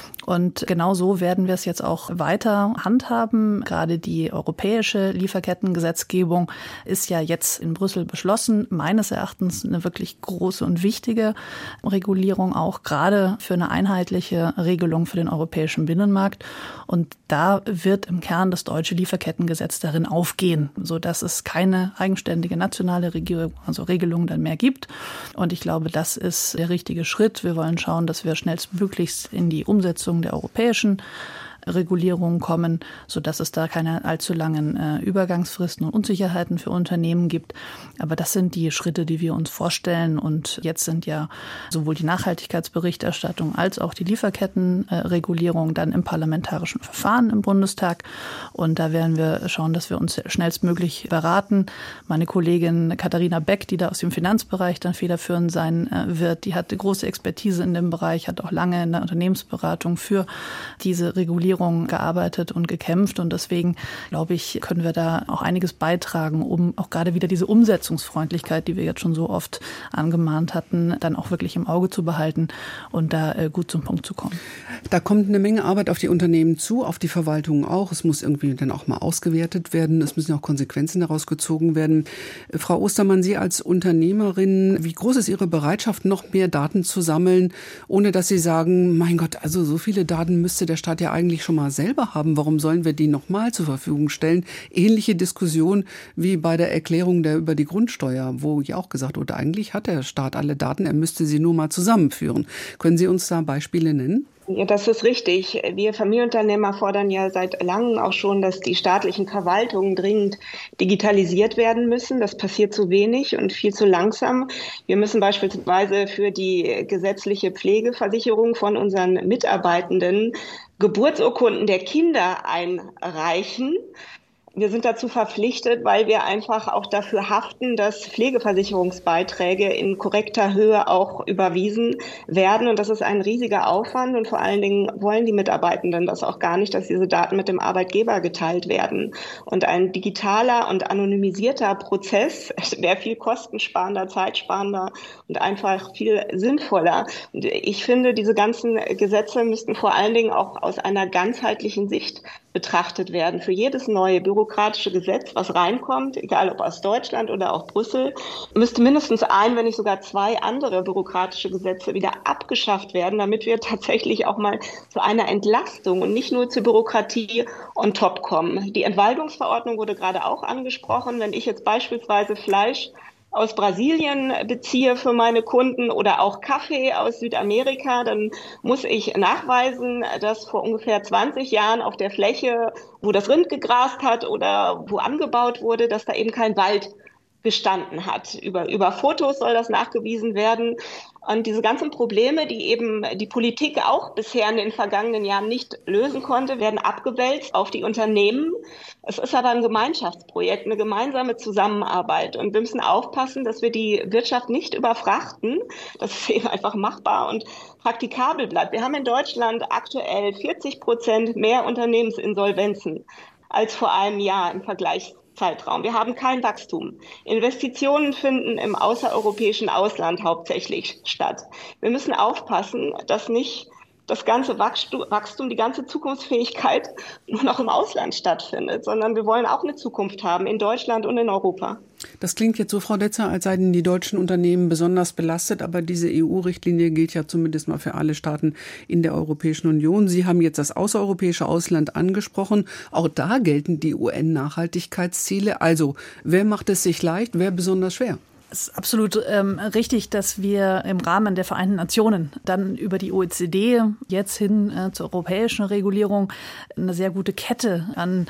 Und genau so werden wir es jetzt auch weiter handhaben. Gerade die europäische Lieferkettengesetzgebung ist ja jetzt in Brüssel beschlossen. Meines Erachtens eine wirklich große und wichtige Regulierung, auch gerade für eine einheitliche Regelung für den europäischen Binnenmarkt. Und da wird im Kern das deutsche Lieferkettengesetz darin aufgehen, sodass es keine eigenständige nationale Regierung, also Regelung dann mehr gibt. Und ich glaube, das ist der richtige Schritt. Wir wollen schauen, dass wir schnellstmöglichst in die Umsetzung der europäischen Regulierungen kommen, sodass es da keine allzu langen äh, Übergangsfristen und Unsicherheiten für Unternehmen gibt. Aber das sind die Schritte, die wir uns vorstellen. Und jetzt sind ja sowohl die Nachhaltigkeitsberichterstattung als auch die Lieferkettenregulierung dann im parlamentarischen Verfahren im Bundestag. Und da werden wir schauen, dass wir uns schnellstmöglich beraten. Meine Kollegin Katharina Beck, die da aus dem Finanzbereich dann federführend sein äh, wird, die hat große Expertise in dem Bereich, hat auch lange in der Unternehmensberatung für diese Regulierung gearbeitet und gekämpft. Und deswegen, glaube ich, können wir da auch einiges beitragen, um auch gerade wieder diese Umsetzungsfreundlichkeit, die wir jetzt schon so oft angemahnt hatten, dann auch wirklich im Auge zu behalten und da äh, gut zum Punkt zu kommen. Da kommt eine Menge Arbeit auf die Unternehmen zu, auf die Verwaltung auch. Es muss irgendwie dann auch mal ausgewertet werden. Es müssen auch Konsequenzen daraus gezogen werden. Frau Ostermann, Sie als Unternehmerin, wie groß ist Ihre Bereitschaft, noch mehr Daten zu sammeln, ohne dass Sie sagen, mein Gott, also so viele Daten müsste der Staat ja eigentlich schon mal selber haben. Warum sollen wir die nochmal zur Verfügung stellen? Ähnliche Diskussion wie bei der Erklärung der über die Grundsteuer, wo ja auch gesagt wurde, eigentlich hat der Staat alle Daten, er müsste sie nur mal zusammenführen. Können Sie uns da Beispiele nennen? Ja, das ist richtig. Wir Familienunternehmer fordern ja seit langem auch schon, dass die staatlichen Verwaltungen dringend digitalisiert werden müssen. Das passiert zu wenig und viel zu langsam. Wir müssen beispielsweise für die gesetzliche Pflegeversicherung von unseren Mitarbeitenden Geburtsurkunden der Kinder einreichen. Wir sind dazu verpflichtet, weil wir einfach auch dafür haften, dass Pflegeversicherungsbeiträge in korrekter Höhe auch überwiesen werden. Und das ist ein riesiger Aufwand. Und vor allen Dingen wollen die Mitarbeitenden das auch gar nicht, dass diese Daten mit dem Arbeitgeber geteilt werden. Und ein digitaler und anonymisierter Prozess wäre viel kostensparender, zeitsparender und einfach viel sinnvoller. Und ich finde, diese ganzen Gesetze müssten vor allen Dingen auch aus einer ganzheitlichen Sicht betrachtet werden. Für jedes neue bürokratische Gesetz, was reinkommt, egal ob aus Deutschland oder auch Brüssel, müsste mindestens ein, wenn nicht sogar zwei andere bürokratische Gesetze wieder abgeschafft werden, damit wir tatsächlich auch mal zu einer Entlastung und nicht nur zur Bürokratie on top kommen. Die Entwaldungsverordnung wurde gerade auch angesprochen. Wenn ich jetzt beispielsweise Fleisch aus Brasilien beziehe für meine Kunden oder auch Kaffee aus Südamerika, dann muss ich nachweisen, dass vor ungefähr zwanzig Jahren auf der Fläche, wo das Rind gegrast hat oder wo angebaut wurde, dass da eben kein Wald gestanden hat. Über, über Fotos soll das nachgewiesen werden. Und diese ganzen Probleme, die eben die Politik auch bisher in den vergangenen Jahren nicht lösen konnte, werden abgewälzt auf die Unternehmen. Es ist aber ein Gemeinschaftsprojekt, eine gemeinsame Zusammenarbeit. Und wir müssen aufpassen, dass wir die Wirtschaft nicht überfrachten, dass es eben einfach machbar und praktikabel bleibt. Wir haben in Deutschland aktuell vierzig Prozent mehr Unternehmensinsolvenzen als vor einem Jahr im Vergleich. Zeitraum. Wir haben kein Wachstum. Investitionen finden im außereuropäischen Ausland hauptsächlich statt. Wir müssen aufpassen, dass nicht das ganze Wachstum, die ganze Zukunftsfähigkeit nur noch im Ausland stattfindet, sondern wir wollen auch eine Zukunft haben in Deutschland und in Europa. Das klingt jetzt so, Frau Detzer, als seien die deutschen Unternehmen besonders belastet, aber diese E U-Richtlinie gilt ja zumindest mal für alle Staaten in der Europäischen Union. Sie haben jetzt das außereuropäische Ausland angesprochen. Auch da gelten die U N-Nachhaltigkeitsziele. Also, wer macht es sich leicht, wer besonders schwer? Es ist absolut ähm, richtig, dass wir im Rahmen der Vereinten Nationen dann über die O E C D jetzt hin äh, zur europäischen Regulierung eine sehr gute Kette an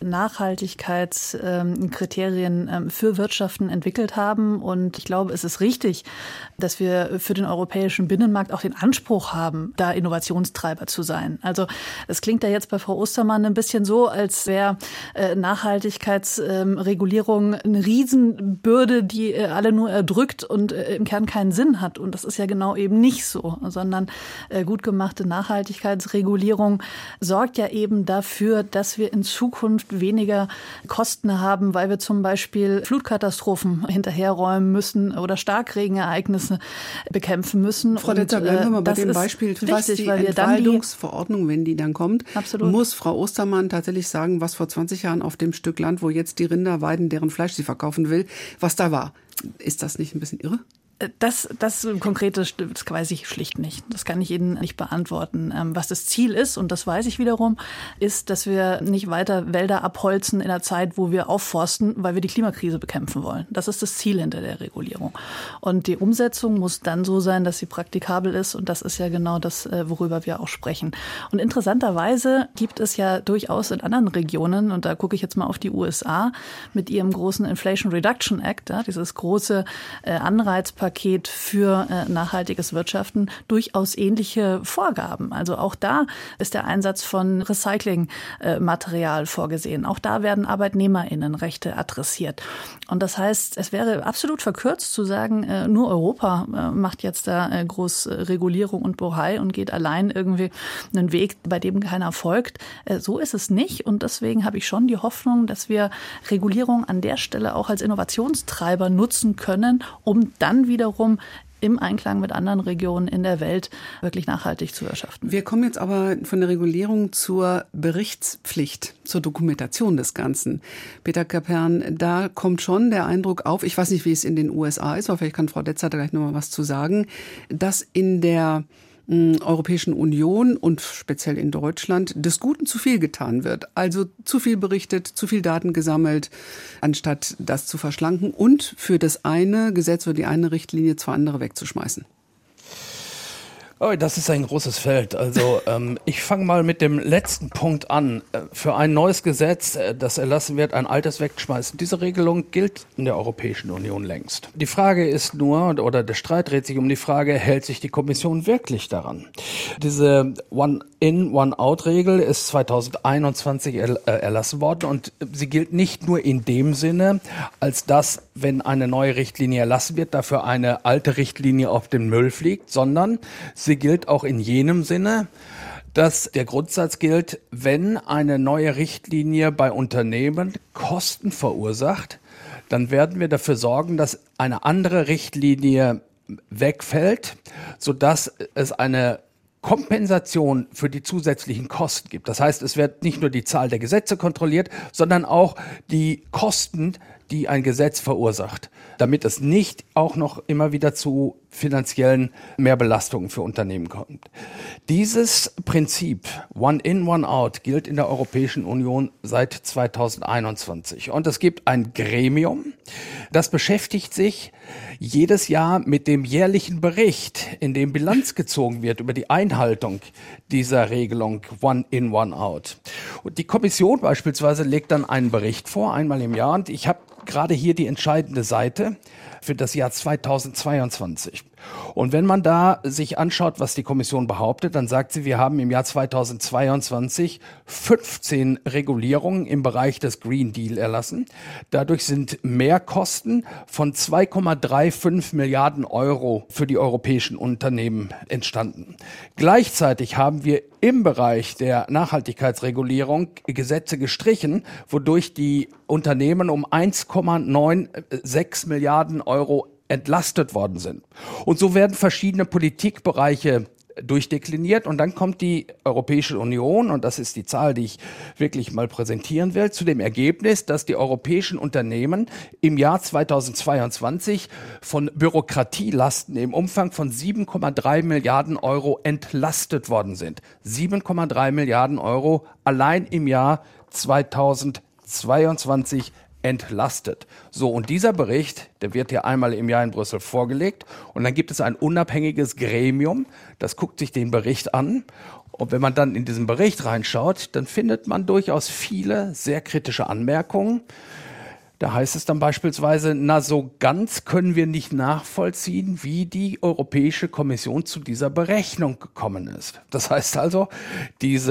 Nachhaltigkeitskriterien ähm, für Wirtschaften entwickelt haben. Und ich glaube, es ist richtig, dass wir für den europäischen Binnenmarkt auch den Anspruch haben, da Innovationstreiber zu sein. Also es klingt da jetzt bei Frau Ostermann ein bisschen so, als wäre äh, Nachhaltigkeitsregulierung eine Riesenbürde, die äh, alle alle nur erdrückt und äh, im Kern keinen Sinn hat. Und das ist ja genau eben nicht so, sondern äh, gut gemachte Nachhaltigkeitsregulierung sorgt ja eben dafür, dass wir in Zukunft weniger Kosten haben, weil wir zum Beispiel Flutkatastrophen hinterherräumen müssen oder Starkregenereignisse bekämpfen müssen. Frau Detzer, bleiben wir mal bei dem Beispiel, wichtig, was die Entwaldungsverordnung, wenn die dann kommt, Absolut. muss Frau Ostermann tatsächlich sagen, was vor zwanzig Jahren auf dem Stück Land, wo jetzt die Rinder weiden, deren Fleisch sie verkaufen will, was da war. Ist das nicht ein bisschen irre? Das, das Konkrete das weiß ich schlicht nicht. Das kann ich Ihnen nicht beantworten. Was das Ziel ist, und das weiß ich wiederum, ist, dass wir nicht weiter Wälder abholzen in einer Zeit, wo wir aufforsten, weil wir die Klimakrise bekämpfen wollen. Das ist das Ziel hinter der Regulierung. Und die Umsetzung muss dann so sein, dass sie praktikabel ist. Und das ist ja genau das, worüber wir auch sprechen. Und interessanterweise gibt es ja durchaus in anderen Regionen, und da gucke ich jetzt mal auf die U S A, mit ihrem großen Inflation Reduction Act, ja, dieses große Anreizpaket für äh, nachhaltiges Wirtschaften, durchaus ähnliche Vorgaben. Also auch da ist der Einsatz von Recyclingmaterial äh, vorgesehen. Auch da werden ArbeitnehmerInnenrechte adressiert. Und das heißt, es wäre absolut verkürzt zu sagen, äh, nur Europa äh, macht jetzt da äh, groß äh, Regulierung und Bohai und geht allein irgendwie einen Weg, bei dem keiner folgt. Äh, so ist es nicht. Und deswegen habe ich schon die Hoffnung, dass wir Regulierung an der Stelle auch als Innovationstreiber nutzen können, um dann wieder wiederum im Einklang mit anderen Regionen in der Welt wirklich nachhaltig zu wirtschaften. Wir kommen jetzt aber von der Regulierung zur Berichtspflicht, zur Dokumentation des Ganzen. Peter Kapern, da kommt schon der Eindruck auf, ich weiß nicht, wie es in den U S A ist, aber vielleicht kann Frau Detzer da gleich noch mal was zu sagen, dass in der Europäischen Union und speziell in Deutschland des Guten zu viel getan wird. Also zu viel berichtet, zu viel Daten gesammelt, anstatt das zu verschlanken und für das eine Gesetz oder die eine Richtlinie zwei andere wegzuschmeißen. Oh, das ist ein großes Feld. Also ähm, ich fange mal mit dem letzten Punkt an. Für ein neues Gesetz, das erlassen wird, ein altes wegschmeißen. Diese Regelung gilt in der Europäischen Union längst. Die Frage ist nur, oder der Streit dreht sich um die Frage, hält sich die Kommission wirklich daran? Diese One-in, One-out-Regel ist zweitausendeinundzwanzig erlassen worden und sie gilt nicht nur in dem Sinne, als dass, wenn eine neue Richtlinie erlassen wird, dafür eine alte Richtlinie auf den Müll fliegt, sondern sie Sie gilt auch in jenem Sinne, dass der Grundsatz gilt, wenn eine neue Richtlinie bei Unternehmen Kosten verursacht, dann werden wir dafür sorgen, dass eine andere Richtlinie wegfällt, sodass es eine Kompensation für die zusätzlichen Kosten gibt. Das heißt, es wird nicht nur die Zahl der Gesetze kontrolliert, sondern auch die Kosten, die ein Gesetz verursacht, damit es nicht auch noch immer wieder zu finanziellen Mehrbelastungen für Unternehmen kommt. Dieses Prinzip One-in, One-out gilt in der Europäischen Union seit zweitausendeinundzwanzig. Und es gibt ein Gremium, das beschäftigt sich jedes Jahr mit dem jährlichen Bericht, in dem Bilanz gezogen wird über die Einhaltung dieser Regelung One-in, One-out. Und die Kommission beispielsweise legt dann einen Bericht vor, einmal im Jahr. Und ich habe gerade hier die entscheidende Seite für das Jahr zweitausendzweiundzwanzig. Und wenn man da sich anschaut, was die Kommission behauptet, dann sagt sie, wir haben im Jahr zweitausendzweiundzwanzig fünfzehn Regulierungen im Bereich des Green Deal erlassen. Dadurch sind Mehrkosten von zwei Komma fünfunddreißig Milliarden Euro für die europäischen Unternehmen entstanden. Gleichzeitig haben wir im Bereich der Nachhaltigkeitsregulierung Gesetze gestrichen, wodurch die Unternehmen um eins Komma sechsundneunzig Milliarden Euro entlastet worden sind. Und so werden verschiedene Politikbereiche durchdekliniert und dann kommt die Europäische Union, und das ist die Zahl, die ich wirklich mal präsentieren will, zu dem Ergebnis, dass die europäischen Unternehmen im Jahr zweitausendzweiundzwanzig von Bürokratielasten im Umfang von sieben Komma drei Milliarden Euro entlastet worden sind. sieben Komma drei Milliarden Euro allein im Jahr zweitausendzweiundzwanzig entlastet. So, und dieser Bericht, der wird ja einmal im Jahr in Brüssel vorgelegt und dann gibt es ein unabhängiges Gremium, das guckt sich den Bericht an. Und wenn man dann in diesen Bericht reinschaut, dann findet man durchaus viele sehr kritische Anmerkungen. Da heißt es dann beispielsweise, na, so ganz können wir nicht nachvollziehen, wie die Europäische Kommission zu dieser Berechnung gekommen ist. Das heißt also, diese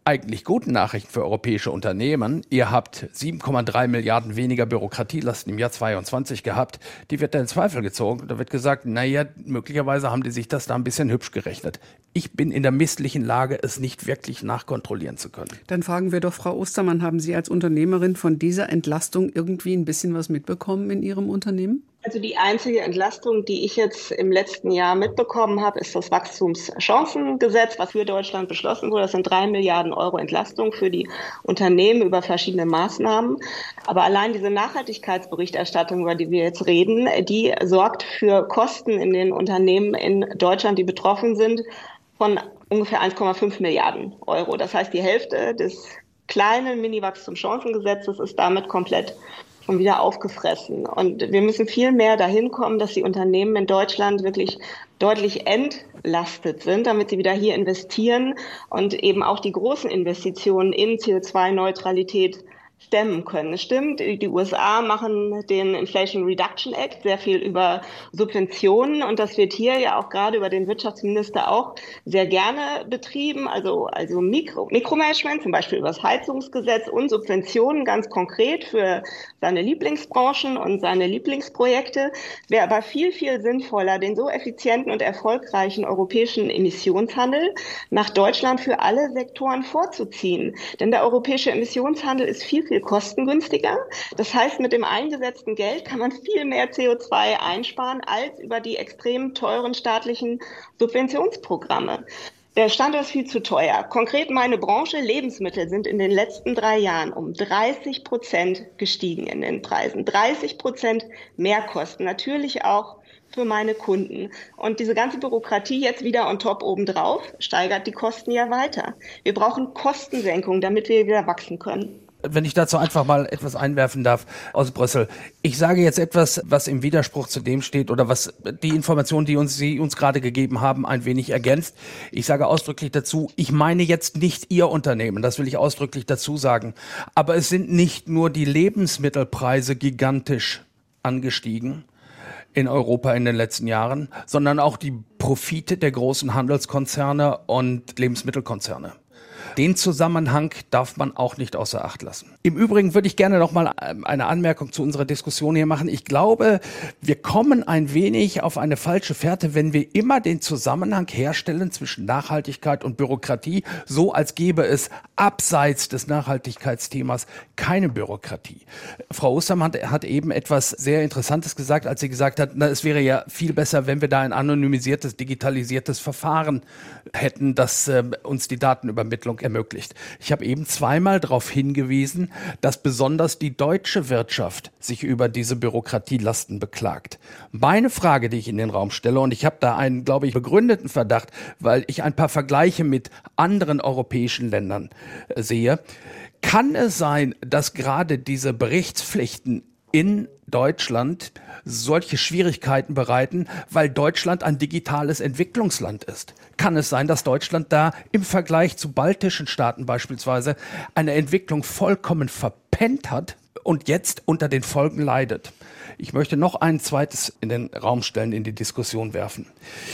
eigentlich guten Nachrichten für europäische Unternehmen. Ihr habt sieben Komma drei Milliarden weniger Bürokratielasten im Jahr zweiundzwanzig gehabt. Die wird da in Zweifel gezogen. Da wird gesagt, naja, möglicherweise haben die sich das da ein bisschen hübsch gerechnet. Ich bin in der misslichen Lage, es nicht wirklich nachkontrollieren zu können. Dann fragen wir doch, Frau Ostermann, haben Sie als Unternehmerin von dieser Entlastung irgendwie ein bisschen was mitbekommen in Ihrem Unternehmen? Also die einzige Entlastung, die ich jetzt im letzten Jahr mitbekommen habe, ist das Wachstumschancengesetz, was für Deutschland beschlossen wurde. Das sind drei Milliarden Euro Entlastung für die Unternehmen über verschiedene Maßnahmen. Aber allein diese Nachhaltigkeitsberichterstattung, über die wir jetzt reden, die sorgt für Kosten in den Unternehmen in Deutschland, die betroffen sind, von ungefähr eins Komma fünf Milliarden Euro. Das heißt, die Hälfte des kleinen Mini-Wachstumschancengesetzes ist damit komplett schon wieder aufgefressen. Und wir müssen viel mehr dahin kommen, dass die Unternehmen in Deutschland wirklich deutlich entlastet sind, damit sie wieder hier investieren und eben auch die großen Investitionen in C O zwei Neutralität stemmen können. Es stimmt, die U S A machen den Inflation Reduction Act sehr viel über Subventionen und das wird hier ja auch gerade über den Wirtschaftsminister auch sehr gerne betrieben, also, also Mikro, Mikromanagement, zum Beispiel über das Heizungsgesetz und Subventionen ganz konkret für seine Lieblingsbranchen und seine Lieblingsprojekte. Wäre aber viel, viel sinnvoller, den so effizienten und erfolgreichen europäischen Emissionshandel nach Deutschland für alle Sektoren vorzuziehen. Denn der europäische Emissionshandel ist viel, viel kostengünstiger. Das heißt, mit dem eingesetzten Geld kann man viel mehr C O zwei einsparen als über die extrem teuren staatlichen Subventionsprogramme. Der Standort ist viel zu teuer. Konkret meine Branche, Lebensmittel, sind in den letzten drei Jahren um dreißig Prozent gestiegen in den Preisen. dreißig Prozent Mehrkosten, natürlich auch für meine Kunden. Und diese ganze Bürokratie jetzt wieder on top obendrauf steigert die Kosten ja weiter. Wir brauchen Kostensenkung, damit wir wieder wachsen können. Wenn ich dazu einfach mal etwas einwerfen darf aus Brüssel. Ich sage jetzt etwas, was im Widerspruch zu dem steht oder was die Informationen, die uns Sie uns gerade gegeben haben, ein wenig ergänzt. Ich sage ausdrücklich dazu, ich meine jetzt nicht Ihr Unternehmen, das will ich ausdrücklich dazu sagen. Aber es sind nicht nur die Lebensmittelpreise gigantisch angestiegen in Europa in den letzten Jahren, sondern auch die Profite der großen Handelskonzerne und Lebensmittelkonzerne. Den Zusammenhang darf man auch nicht außer Acht lassen. Im Übrigen würde ich gerne noch mal eine Anmerkung zu unserer Diskussion hier machen. Ich glaube, wir kommen ein wenig auf eine falsche Fährte, wenn wir immer den Zusammenhang herstellen zwischen Nachhaltigkeit und Bürokratie, so als gäbe es abseits des Nachhaltigkeitsthemas keine Bürokratie. Frau Ostermann hat eben etwas sehr Interessantes gesagt, als sie gesagt hat, na, es wäre ja viel besser, wenn wir da ein anonymisiertes, digitalisiertes Verfahren hätten, das äh, uns die Datenübermittlung ermöglicht. Ich habe eben zweimal darauf hingewiesen, dass besonders die deutsche Wirtschaft sich über diese Bürokratielasten beklagt. Meine Frage, die ich in den Raum stelle, und ich habe da einen, glaube ich, begründeten Verdacht, weil ich ein paar Vergleiche mit anderen europäischen Ländern äh, sehe, kann es sein, dass gerade diese Berichtspflichten in Deutschland solche Schwierigkeiten bereiten, weil Deutschland ein digitales Entwicklungsland ist? Kann es sein, dass Deutschland da im Vergleich zu baltischen Staaten beispielsweise eine Entwicklung vollkommen verpennt hat und jetzt unter den Folgen leidet? Ich möchte noch ein zweites in den Raum stellen, in die Diskussion werfen.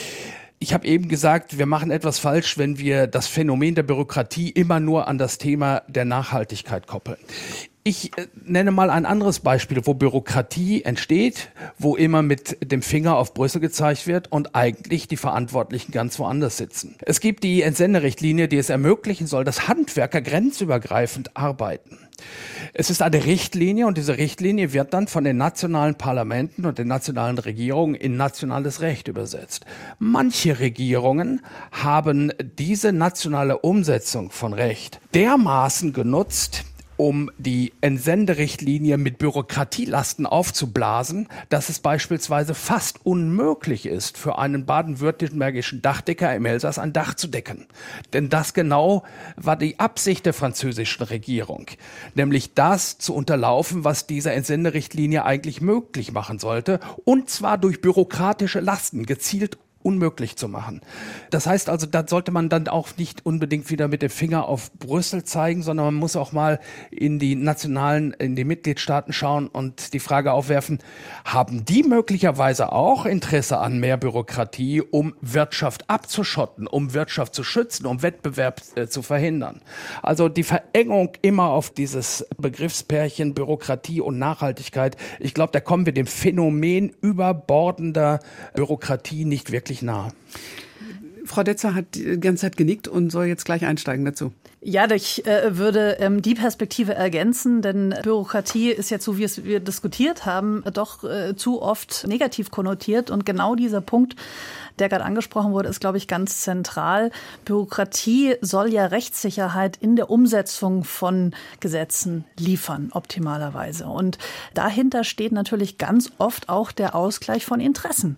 Ich habe eben gesagt, wir machen etwas falsch, wenn wir das Phänomen der Bürokratie immer nur an das Thema der Nachhaltigkeit koppeln. Ich äh, nenne mal ein anderes Beispiel, wo Bürokratie entsteht, wo immer mit dem Finger auf Brüssel gezeigt wird und eigentlich die Verantwortlichen ganz woanders sitzen. Es gibt die Entsenderichtlinie, die es ermöglichen soll, dass Handwerker grenzübergreifend arbeiten. Es ist eine Richtlinie und diese Richtlinie wird dann von den nationalen Parlamenten und den nationalen Regierungen in nationales Recht übersetzt. Manche Regierungen haben diese nationale Umsetzung von Recht dermaßen genutzt, um die Entsenderichtlinie mit Bürokratielasten aufzublasen, dass es beispielsweise fast unmöglich ist, für einen baden-württembergischen Dachdecker im Elsass ein Dach zu decken. Denn das genau war die Absicht der französischen Regierung, nämlich das zu unterlaufen, was diese Entsenderichtlinie eigentlich möglich machen sollte, und zwar durch bürokratische Lasten, gezielt unmöglich zu machen. Das heißt also, da sollte man dann auch nicht unbedingt wieder mit dem Finger auf Brüssel zeigen, sondern man muss auch mal in die nationalen, in die Mitgliedstaaten schauen und die Frage aufwerfen, haben die möglicherweise auch Interesse an mehr Bürokratie, um Wirtschaft abzuschotten, um Wirtschaft zu schützen, um Wettbewerb äh, zu verhindern? Also die Verengung immer auf dieses Begriffspärchen Bürokratie und Nachhaltigkeit, ich glaube, da kommen wir dem Phänomen überbordender Bürokratie nicht wirklich nah. Frau Detzer hat die ganze Zeit genickt und soll jetzt gleich einsteigen dazu. Ja, ich äh, würde ähm, die Perspektive ergänzen, denn Bürokratie ist jetzt, so wie es wir diskutiert haben, doch äh, zu oft negativ konnotiert. Und genau dieser Punkt, der gerade angesprochen wurde, ist, glaube ich, ganz zentral. Bürokratie soll ja Rechtssicherheit in der Umsetzung von Gesetzen liefern, optimalerweise. Und dahinter steht natürlich ganz oft auch der Ausgleich von Interessen.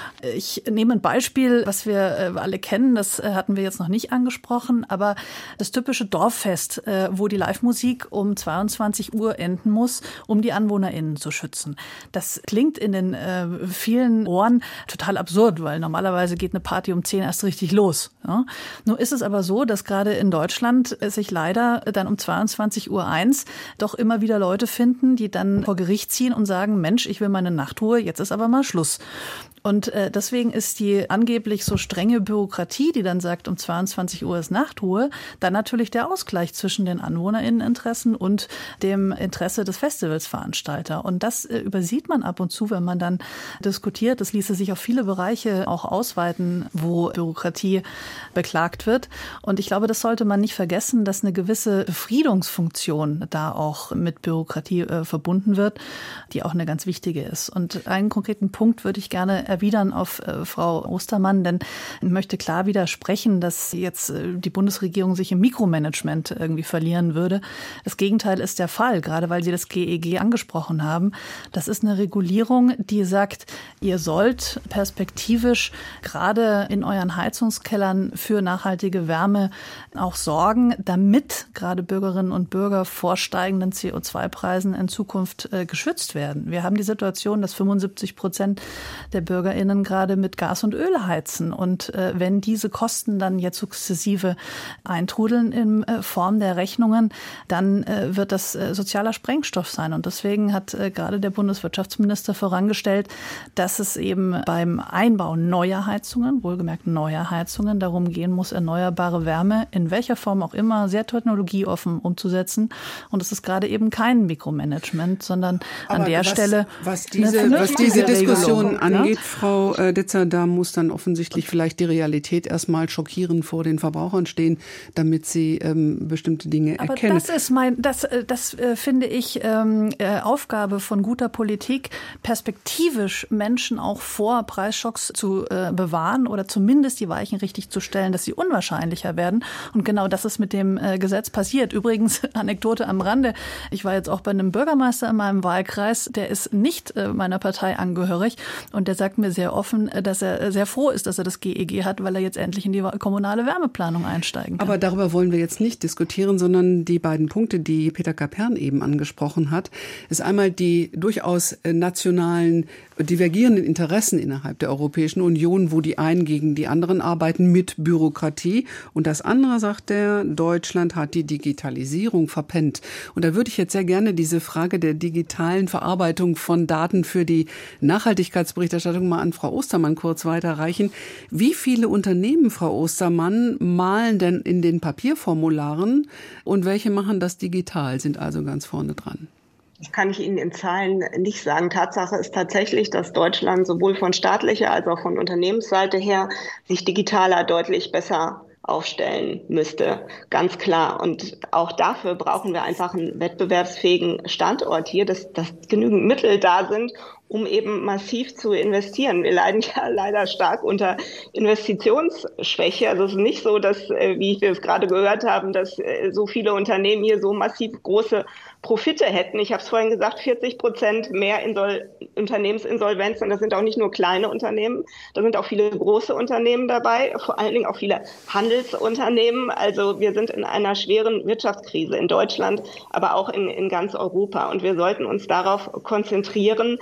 Ich nehme ein Beispiel, was wir alle kennen, das hatten wir jetzt noch nicht angesprochen, aber das typische Dorffest, wo die Live-Musik um zweiundzwanzig Uhr enden muss, um die AnwohnerInnen zu schützen. Das klingt in den vielen Ohren total absurd, weil normalerweise geht eine Party um zehn erst richtig los. Ja? Nur ist es aber so, dass gerade in Deutschland sich leider dann um zweiundzwanzig Uhr eins doch immer wieder Leute finden, die dann vor Gericht ziehen und sagen, Mensch, ich will meine Nachtruhe, jetzt ist aber mal Schluss. Und äh, deswegen ist die angeblich so strenge Bürokratie, die dann sagt, um zweiundzwanzig Uhr ist Nachtruhe, dann natürlich der Ausgleich zwischen den AnwohnerInneninteressen und dem Interesse des Festivalsveranstalter. Und das äh, übersieht man ab und zu, wenn man dann diskutiert. Das ließe sich auf viele Bereiche auch ausweiten, wo Bürokratie beklagt wird. Und ich glaube, das sollte man nicht vergessen, dass eine gewisse Befriedungsfunktion da auch mit Bürokratie äh, verbunden wird, die auch eine ganz wichtige ist. Und einen konkreten Punkt würde ich gerne erwidern auf äh, Frau Ostermann, denn ich möchte klar widersprechen, dass jetzt äh, die Bundesregierung sich im Mikromanagement irgendwie verlieren würde. Das Gegenteil ist der Fall, gerade weil Sie das G E G angesprochen haben. Das ist eine Regulierung, die sagt, ihr sollt perspektivisch gerade in euren Heizungskellern für nachhaltige Wärme auch sorgen, damit gerade Bürgerinnen und Bürger vor steigenden C O zwei Preisen in Zukunft äh, geschützt werden. Wir haben die Situation, dass fünfundsiebzig Prozent der Bürger BürgerInnen gerade mit Gas und Öl heizen. Und äh, wenn diese Kosten dann jetzt sukzessive eintrudeln in äh, Form der Rechnungen, dann äh, wird das äh, sozialer Sprengstoff sein. Und deswegen hat äh, gerade der Bundeswirtschaftsminister vorangestellt, dass es eben beim Einbau neuer Heizungen, wohlgemerkt neuer Heizungen, darum gehen muss, erneuerbare Wärme in welcher Form auch immer sehr technologieoffen umzusetzen. Und es ist gerade eben kein Mikromanagement, sondern Aber an der was, Stelle was diese, was diese Diskussion Regelung, angeht, Frau äh, Detzer, da muss dann offensichtlich vielleicht die Realität erstmal schockierend vor den Verbrauchern stehen, damit sie ähm, bestimmte Dinge Aber erkennen. das ist mein, das, das äh, finde ich ähm, äh, Aufgabe von guter Politik, perspektivisch Menschen auch vor Preisschocks zu äh, bewahren oder zumindest die Weichen richtig zu stellen, dass sie unwahrscheinlicher werden. Und genau das ist mit dem äh, Gesetz passiert. Übrigens, Anekdote am Rande, ich war jetzt auch bei einem Bürgermeister in meinem Wahlkreis, der ist nicht äh, meiner Partei angehörig und der sagt mir sehr offen, dass er sehr froh ist, dass er das G E G hat, weil er jetzt endlich in die kommunale Wärmeplanung einsteigen kann. Aber darüber wollen wir jetzt nicht diskutieren, sondern die beiden Punkte, die Peter Kapern eben angesprochen hat, ist einmal die durchaus nationalen, divergierenden Interessen innerhalb der Europäischen Union, wo die einen gegen die anderen arbeiten mit Bürokratie. Und das andere, sagt er, Deutschland hat die Digitalisierung verpennt. Und da würde ich jetzt sehr gerne diese Frage der digitalen Verarbeitung von Daten für die Nachhaltigkeitsberichterstattung mal an Frau Ostermann kurz weiterreichen. Wie viele Unternehmen, Frau Ostermann, malen denn in den Papierformularen und welche machen das digital, sind also ganz vorne dran? Das kann ich Ihnen in Zahlen nicht sagen. Tatsache ist tatsächlich, dass Deutschland sowohl von staatlicher als auch von Unternehmensseite her sich digitaler deutlich besser aufstellen müsste, ganz klar. Und auch dafür brauchen wir einfach einen wettbewerbsfähigen Standort hier, dass, dass genügend Mittel da sind, um eben massiv zu investieren. Wir leiden ja leider stark unter Investitionsschwäche. Also es ist nicht so, dass, wie wir es gerade gehört haben, dass so viele Unternehmen hier so massiv große Profite hätten. Ich habe es vorhin gesagt, vierzig Prozent mehr Insol- Unternehmensinsolvenzen. Das sind auch nicht nur kleine Unternehmen, da sind auch viele große Unternehmen dabei, vor allen Dingen auch viele Handelsunternehmen. Also wir sind in einer schweren Wirtschaftskrise in Deutschland, aber auch in, in ganz Europa. Und wir sollten uns darauf konzentrieren,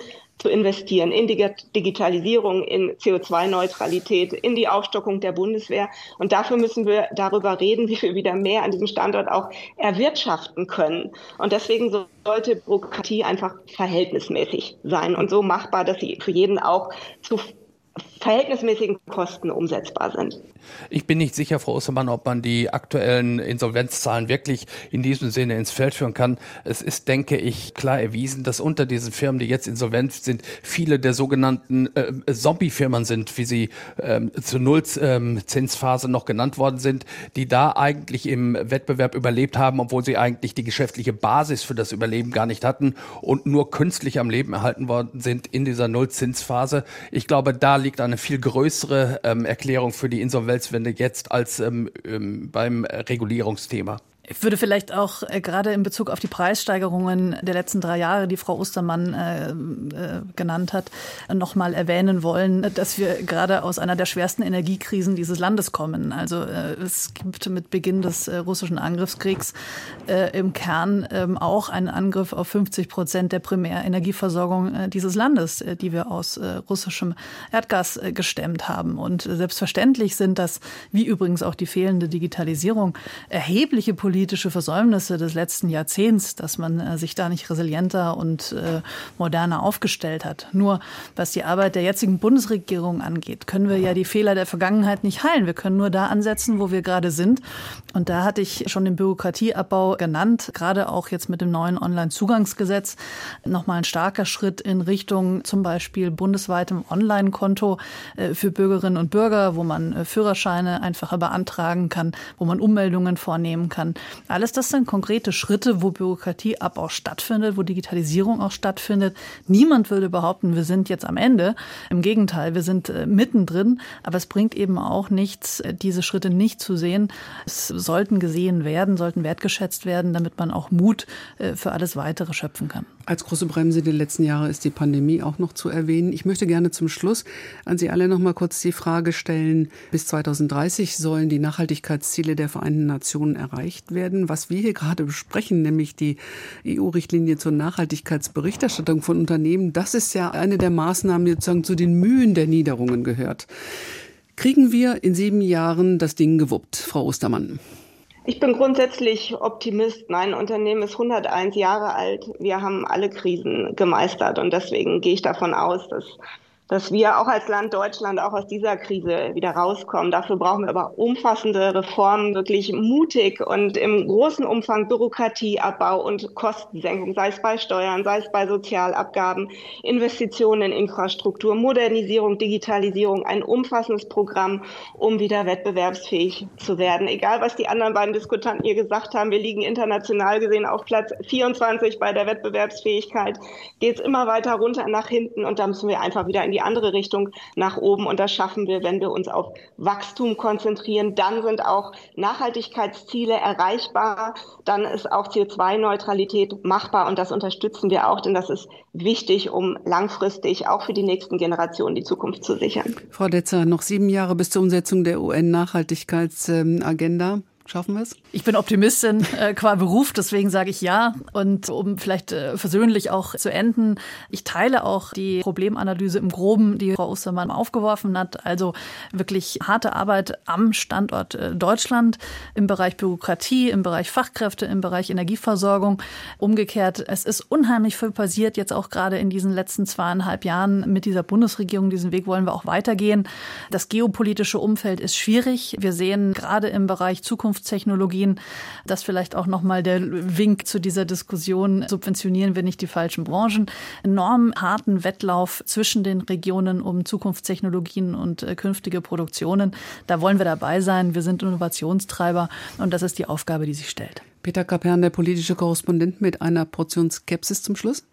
zu investieren, in die Digitalisierung, in C O zwei Neutralität, in die Aufstockung der Bundeswehr. Und dafür müssen wir darüber reden, wie wir wieder mehr an diesem Standort auch erwirtschaften können. Und deswegen sollte Bürokratie einfach verhältnismäßig sein und so machbar, dass sie für jeden auch zu verhältnismäßigen Kosten umsetzbar sind. Ich bin nicht sicher, Frau Ostermann, ob man die aktuellen Insolvenzzahlen wirklich in diesem Sinne ins Feld führen kann. Es ist, denke ich, klar erwiesen, dass unter diesen Firmen, die jetzt insolvent sind, viele der sogenannten äh, Zombie-Firmen sind, wie sie ähm, zur Nullzinsphase noch genannt worden sind, die da eigentlich im Wettbewerb überlebt haben, obwohl sie eigentlich die geschäftliche Basis für das Überleben gar nicht hatten und nur künstlich am Leben erhalten worden sind in dieser Nullzinsphase. Ich glaube, da liegt eine viel größere ähm, Erklärung für die Insolvenzwende jetzt als ähm, ähm, beim Regulierungsthema. Ich würde vielleicht auch äh, gerade in Bezug auf die Preissteigerungen der letzten drei Jahre, die Frau Ostermann äh, äh, genannt hat, noch mal erwähnen wollen, dass wir gerade aus einer der schwersten Energiekrisen dieses Landes kommen. Also äh, es gibt mit Beginn des äh, russischen Angriffskriegs äh, im Kern äh, auch einen Angriff auf fünfzig Prozent der Primärenergieversorgung äh, dieses Landes, äh, die wir aus äh, russischem Erdgas äh, gestemmt haben. Und äh, selbstverständlich sind das, wie übrigens auch die fehlende Digitalisierung, erhebliche politische politische Versäumnisse des letzten Jahrzehnts, dass man äh, sich da nicht resilienter und äh, moderner aufgestellt hat. Nur was die Arbeit der jetzigen Bundesregierung angeht, können wir ja die Fehler der Vergangenheit nicht heilen. Wir können nur da ansetzen, wo wir gerade sind. Und da hatte ich schon den Bürokratieabbau genannt, gerade auch jetzt mit dem neuen Onlinezugangsgesetz nochmal ein starker Schritt in Richtung zum Beispiel bundesweitem Online-Konto äh, für Bürgerinnen und Bürger, wo man äh, Führerscheine einfacher beantragen kann, wo man Ummeldungen vornehmen kann. Alles das sind konkrete Schritte, wo Bürokratieabbau stattfindet, wo Digitalisierung auch stattfindet. Niemand würde behaupten, wir sind jetzt am Ende. Im Gegenteil, wir sind äh, mittendrin. Aber es bringt eben auch nichts, äh, diese Schritte nicht zu sehen. Es sollten gesehen werden, sollten wertgeschätzt werden, damit man auch Mut äh, für alles Weitere schöpfen kann. Als große Bremse der letzten Jahre ist die Pandemie auch noch zu erwähnen. Ich möchte gerne zum Schluss an Sie alle noch mal kurz die Frage stellen, bis zweitausenddreißig sollen die Nachhaltigkeitsziele der Vereinten Nationen erreicht werden. Was wir hier gerade besprechen, nämlich die E U-Richtlinie zur Nachhaltigkeitsberichterstattung von Unternehmen, das ist ja eine der Maßnahmen, die sozusagen zu den Mühen der Niederungen gehört. Kriegen wir in sieben Jahren das Ding gewuppt, Frau Ostermann? Ich bin grundsätzlich Optimist. Mein Unternehmen ist hunderteins Jahre alt. Wir haben alle Krisen gemeistert und deswegen gehe ich davon aus, dass dass wir auch als Land Deutschland auch aus dieser Krise wieder rauskommen. Dafür brauchen wir aber umfassende Reformen, wirklich mutig und im großen Umfang Bürokratieabbau und Kostensenkung, sei es bei Steuern, sei es bei Sozialabgaben, Investitionen in Infrastruktur, Modernisierung, Digitalisierung, ein umfassendes Programm, um wieder wettbewerbsfähig zu werden. Egal, was die anderen beiden Diskutanten hier gesagt haben, wir liegen international gesehen auf Platz vierundzwanzig bei der Wettbewerbsfähigkeit. Geht es immer weiter runter nach hinten und da müssen wir einfach wieder in die andere Richtung nach oben. Und das schaffen wir, wenn wir uns auf Wachstum konzentrieren. Dann sind auch Nachhaltigkeitsziele erreichbar. Dann ist auch C O zwei Neutralität machbar. Und das unterstützen wir auch, denn das ist wichtig, um langfristig auch für die nächsten Generationen die Zukunft zu sichern. Frau Detzer, noch sieben Jahre bis zur Umsetzung der U N-Nachhaltigkeitsagenda. Schaffen wir es? Ich bin Optimistin äh, qua Beruf, deswegen sage ich ja. Und um vielleicht äh, versöhnlich auch zu enden, ich teile auch die Problemanalyse im Groben, die Frau Ostermann aufgeworfen hat. Also wirklich harte Arbeit am Standort äh, Deutschland im Bereich Bürokratie, im Bereich Fachkräfte, im Bereich Energieversorgung. Umgekehrt, es ist unheimlich viel passiert, jetzt auch gerade in diesen letzten zweieinhalb Jahren mit dieser Bundesregierung. Diesen Weg wollen wir auch weitergehen. Das geopolitische Umfeld ist schwierig. Wir sehen gerade im Bereich Zukunft Technologien. Das vielleicht auch nochmal der Wink zu dieser Diskussion. Subventionieren wir nicht die falschen Branchen. Enorm harten Wettlauf zwischen den Regionen um Zukunftstechnologien und äh, künftige Produktionen. Da wollen wir dabei sein. Wir sind Innovationstreiber und das ist die Aufgabe, die sich stellt. Peter Kapern, der politische Korrespondent, mit einer Portion Skepsis zum Schluss.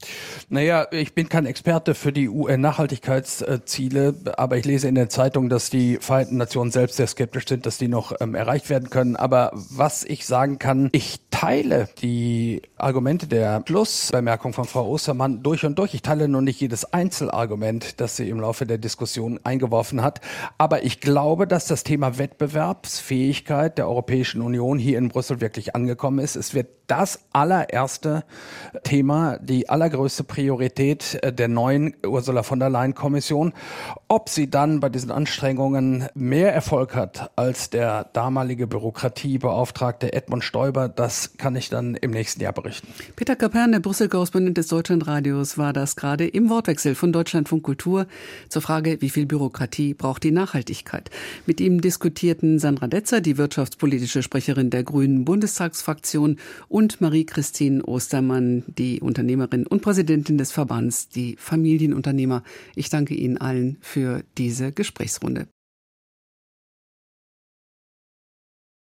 Naja, ich bin kein Experte für die U N-Nachhaltigkeitsziele, aber ich lese in der Zeitung, dass die Vereinten Nationen selbst sehr skeptisch sind, dass die noch ähm, erreicht werden können. Aber was ich sagen kann, ich teile die Argumente der Schlussbemerkung von Frau Ostermann durch und durch. Ich teile nur nicht jedes Einzelargument, das sie im Laufe der Diskussion eingeworfen hat. Aber ich glaube, dass das Thema Wettbewerbsfähigkeit der Europäischen Union hier in Brüssel wirklich angekommen ist. Es wird das allererste Thema, die allergrößte Priorität der neuen Ursula von der Leyen-Kommission. Ob sie dann bei diesen Anstrengungen mehr Erfolg hat als der damalige Bürokratiebeauftragte Edmund Stoiber, das kann ich dann im nächsten Jahr berichten. Peter Kapern, der Brüssel-Korrespondent des Deutschlandradios, war das gerade im Wortwechsel von Deutschlandfunk Kultur zur Frage, wie viel Bürokratie braucht die Nachhaltigkeit. Mit ihm diskutierten Sandra Detzer, die wirtschaftspolitische Sprecherin der Grünen Bundestagsfraktion, und Marie-Christine Ostermann, die Unternehmerin und Präsidentin des Verbands Die Familienunternehmer. Ich danke Ihnen allen für diese Gesprächsrunde.